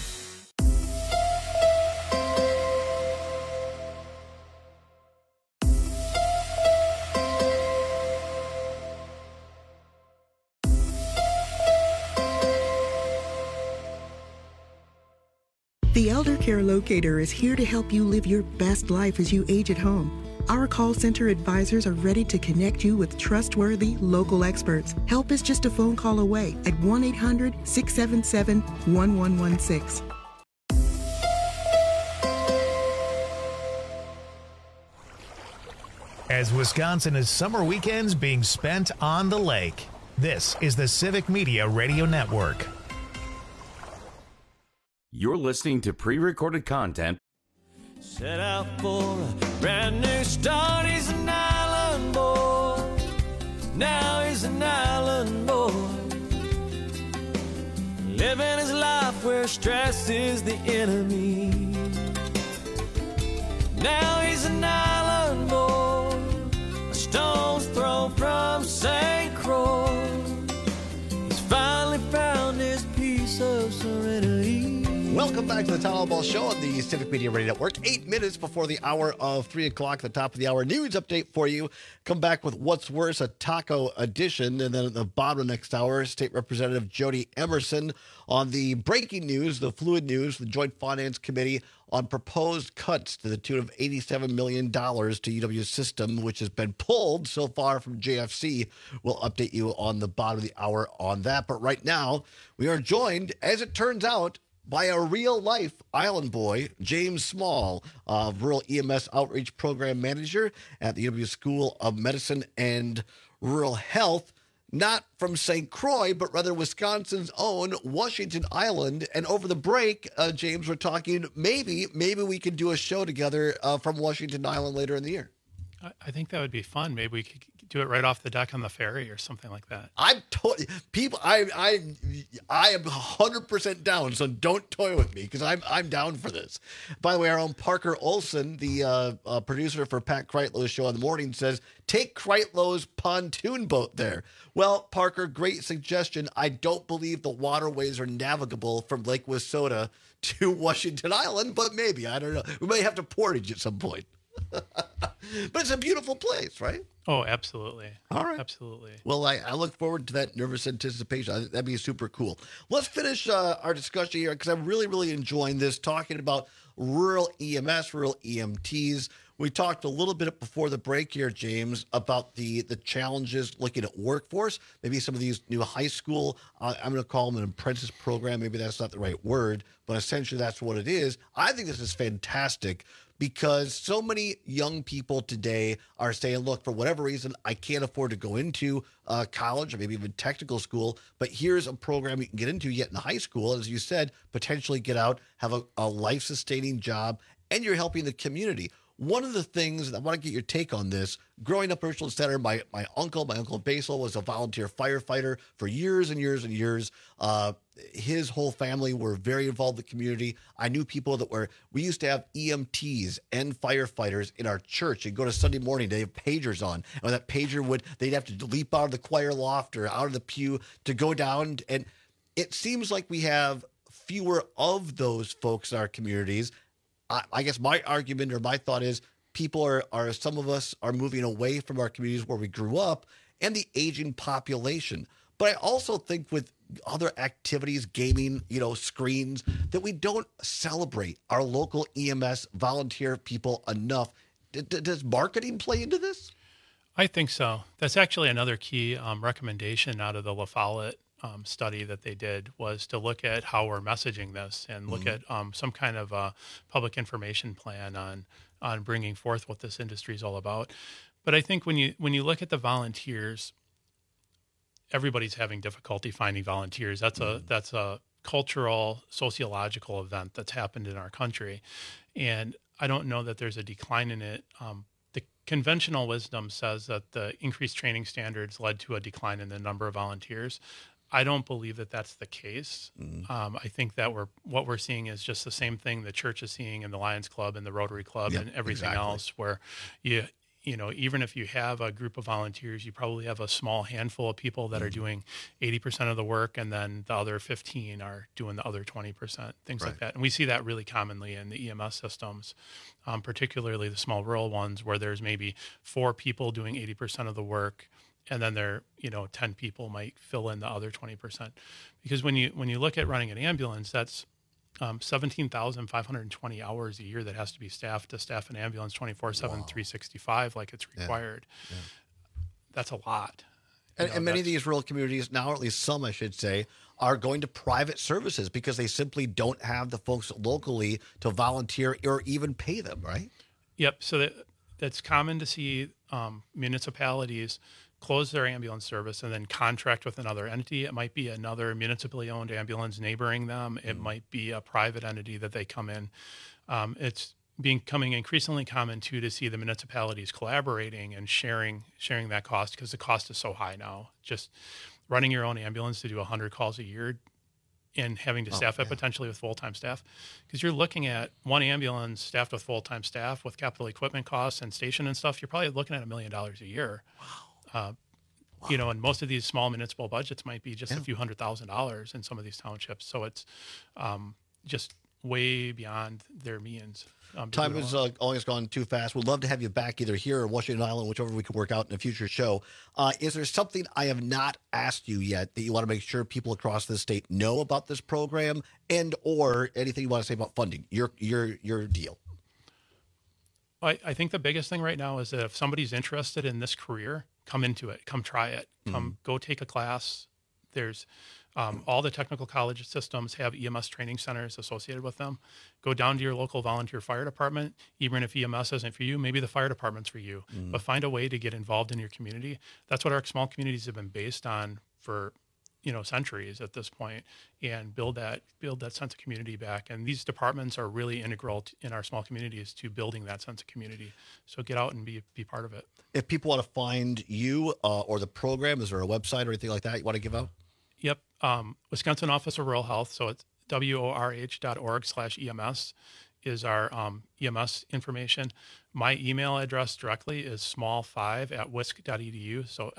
The Elder Care Locator is here to help you live your best life as you age at home. Our call center advisors are ready to connect you with trustworthy local experts. Help is just a phone call away at 1-800-677-1116. As Wisconsin is summer weekends being spent on the lake, this is the Civic Media Radio Network. You're listening to pre-recorded content. Set out for a brand new start. He's an island boy. Now he's an island boy. Living his life where stress is the enemy. Now he's an island boy. A stone's throw from St. Croix. He's finally found his piece of serenity. Welcome back to the Town Hall Ball Show on the Civic Media Radio Network. 8 minutes before the hour of 3 o'clock, the top of the hour news update for you. Come back with What's Worse, a taco edition. And then at the bottom of the next hour, State Representative Jody Emerson on the breaking news, the fluid news, the Joint Finance Committee on proposed cuts to the tune of $87 million to UW's system, which has been pulled so far from JFC. We'll update you on the bottom of the hour on that. But right now, we are joined, as it turns out, by a real-life island boy, James Small, Rural EMS Outreach Program Manager at the UW School of Medicine and Rural Health, not from St. Croix, but rather Wisconsin's own Washington Island. And over the break, James, we're talking maybe we could do a show together from Washington Island later in the year. I think that would be fun. Maybe we could do it right off the deck on the ferry or something like that. I'm I am 100% down. So don't toy with me because I'm down for this. By the way, our own Parker Olson, the producer for Pat Kreitlow's show in the morning, says take Kreitlow's pontoon boat there. Well, Parker, great suggestion. I don't believe the waterways are navigable from Lake Wissota to Washington Island, but maybe, I don't know. We may have to portage at some point. But it's a beautiful place, right? Oh, absolutely. All right. Absolutely. Well, I look forward to that nervous anticipation. I think that'd be super cool. Let's finish our discussion here because I'm really, really enjoying this, talking about rural EMS, rural EMTs. We talked a little bit before the break here, James, about the challenges looking at workforce, maybe some of these new high school, I'm going to call them an apprentice program. Maybe that's not the right word, but essentially that's what it is. I think this is fantastic because so many young people today are saying, look, for whatever reason, I can't afford to go into college or maybe even technical school, but here's a program you can get into yet in high school. As you said, potentially get out, have a life-sustaining job, and you're helping the community. One of the things, I want to get your take on this, growing up in Richland Center, my uncle Basil was a volunteer firefighter for years and years and years. His whole family were very involved in the community. I knew people we used to have EMTs and firefighters in our church. You'd go to Sunday morning, they have pagers on. And when that pager they'd have to leap out of the choir loft or out of the pew to go down. And it seems like we have fewer of those folks in our communities. I guess my argument or my thought is people some of us are moving away from our communities where we grew up and the aging population. But I also think with other activities, gaming, screens, that we don't celebrate our local EMS volunteer people enough. Does marketing play into this? I think so. That's actually another key recommendation out of the La Follette study that they did was to look at how we're messaging this and look at some kind of a public information plan on bringing forth what this industry is all about. But I think when you look at the volunteers, everybody's having difficulty finding volunteers. That's a cultural, sociological event that's happened in our country, and I don't know that there's a decline in it. The conventional wisdom says that the increased training standards led to a decline in the number of volunteers. I don't believe that that's the case. I think that what we're seeing is just the same thing the church is seeing in the Lions Club and the Rotary Club and everything else, where even if you have a group of volunteers, you probably have a small handful of people that are doing 80% of the work, and then the other 15 are doing the other 20%, things like that. And we see that really commonly in the EMS systems, particularly the small rural ones, where there's maybe 4 people doing 80% of the work, and then 10 people might fill in the other 20%. Because when you look at running an ambulance, that's 17,520 hours a year that has to be staffed to staff an ambulance 24/7, 365 like it's required. Yeah. That's a lot. And many of these rural communities now, or at least some, I should say, are going to private services because they simply don't have the folks locally to volunteer or even pay them, right? Yep. So that's common to see municipalities close their ambulance service and then contract with another entity. It might be another municipally owned ambulance neighboring them. It might be a private entity that they come in. It's becoming increasingly common too to see the municipalities collaborating and sharing that cost because the cost is so high now. Just running your own ambulance to do 100 calls a year and having to staff it potentially with full-time staff, because you're looking at one ambulance staffed with full-time staff with capital equipment costs and station and stuff. You're probably looking at $1 million a year. Wow. And most of these small municipal budgets might be just a few $100,000 in some of these townships. So it's just way beyond their means. Time has always gone too fast. We'd love to have you back either here or Washington Island, whichever we could work out in a future show. Is there something I have not asked you yet that you want to make sure people across the state know about this program, and or anything you want to say about funding? Your deal. I think the biggest thing right now is that if somebody's interested in this career, come into it, come try it, go take a class. There's all the technical college systems have EMS training centers associated with them. Go down to your local volunteer fire department. Even if EMS isn't for you, maybe the fire department's for you, but find a way to get involved in your community. That's what our small communities have been based on for centuries at this point, and build that sense of community back. And these departments are really integral in our small communities to building that sense of community. So get out and be part of it. If people want to find you or the program, is there a website or anything like that you want to give out? Yep. Wisconsin Office of Rural Health. So it's worh.org/EMS is our EMS information. My email address directly is small5@wisc.edu. So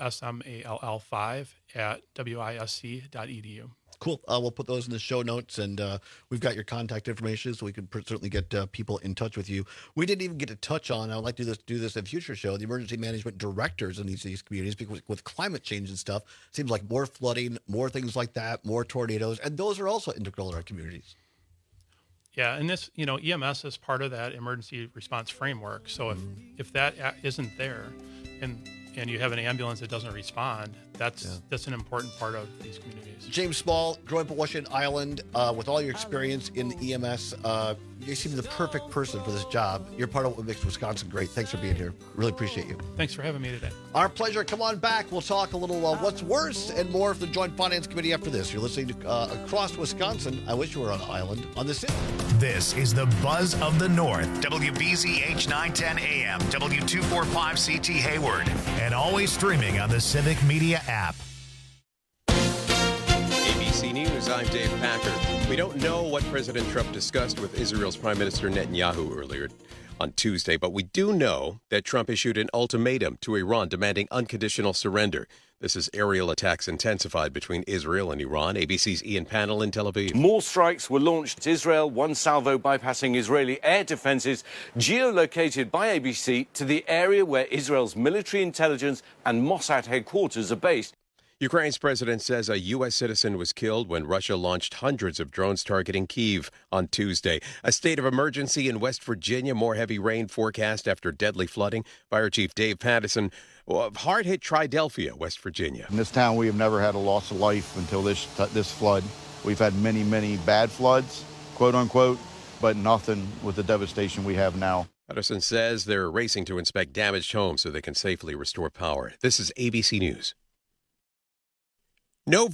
SMALL5@WISC.edu. Cool. We'll put those in the show notes, and we've got your contact information, so we can certainly get people in touch with you. We didn't even get to touch on, I would like to do this in a future show, the emergency management directors in these communities, because with climate change and stuff, it seems like more flooding, more things like that, more tornadoes, and those are also integral in our communities. Yeah, and this, EMS is part of that emergency response framework. So if that isn't there, and you have an ambulance that doesn't respond, that's an important part of these communities. James Small, growing up on Washington Island, with all your experience in the EMS, you seem the perfect person for this job. You're part of what makes Wisconsin great. Thanks for being here. Really appreciate you. Thanks for having me today. Our pleasure. Come on back. We'll talk a little what's worse and more for the Joint Finance Committee after this. You're listening to Across Wisconsin. I wish you were on the island on this. This is the Buzz of the North. WBZH 910 AM, W245CT Hayward, and always streaming on the Civic Media app. ABC News, I'm Dave Packer. We don't know what President Trump discussed with Israel's Prime Minister Netanyahu earlier on Tuesday, but we do know that Trump issued an ultimatum to Iran demanding unconditional surrender. This as aerial attacks intensified between Israel and Iran. ABC's Ian Pannell in Tel Aviv. More strikes were launched. Israel, one salvo bypassing Israeli air defenses, geolocated by ABC to the area where Israel's military intelligence and Mossad headquarters are based. Ukraine's president says a U.S. citizen was killed when Russia launched hundreds of drones targeting Kyiv on Tuesday. A state of emergency in West Virginia. More heavy rain forecast after deadly flooding. Fire Chief Dave Pattison. Hard-hit Triadelphia, West Virginia. In this town, we have never had a loss of life until this flood. We've had many, many bad floods, quote unquote, but nothing with the devastation we have now. Pattison says they're racing to inspect damaged homes so they can safely restore power. This is ABC News. No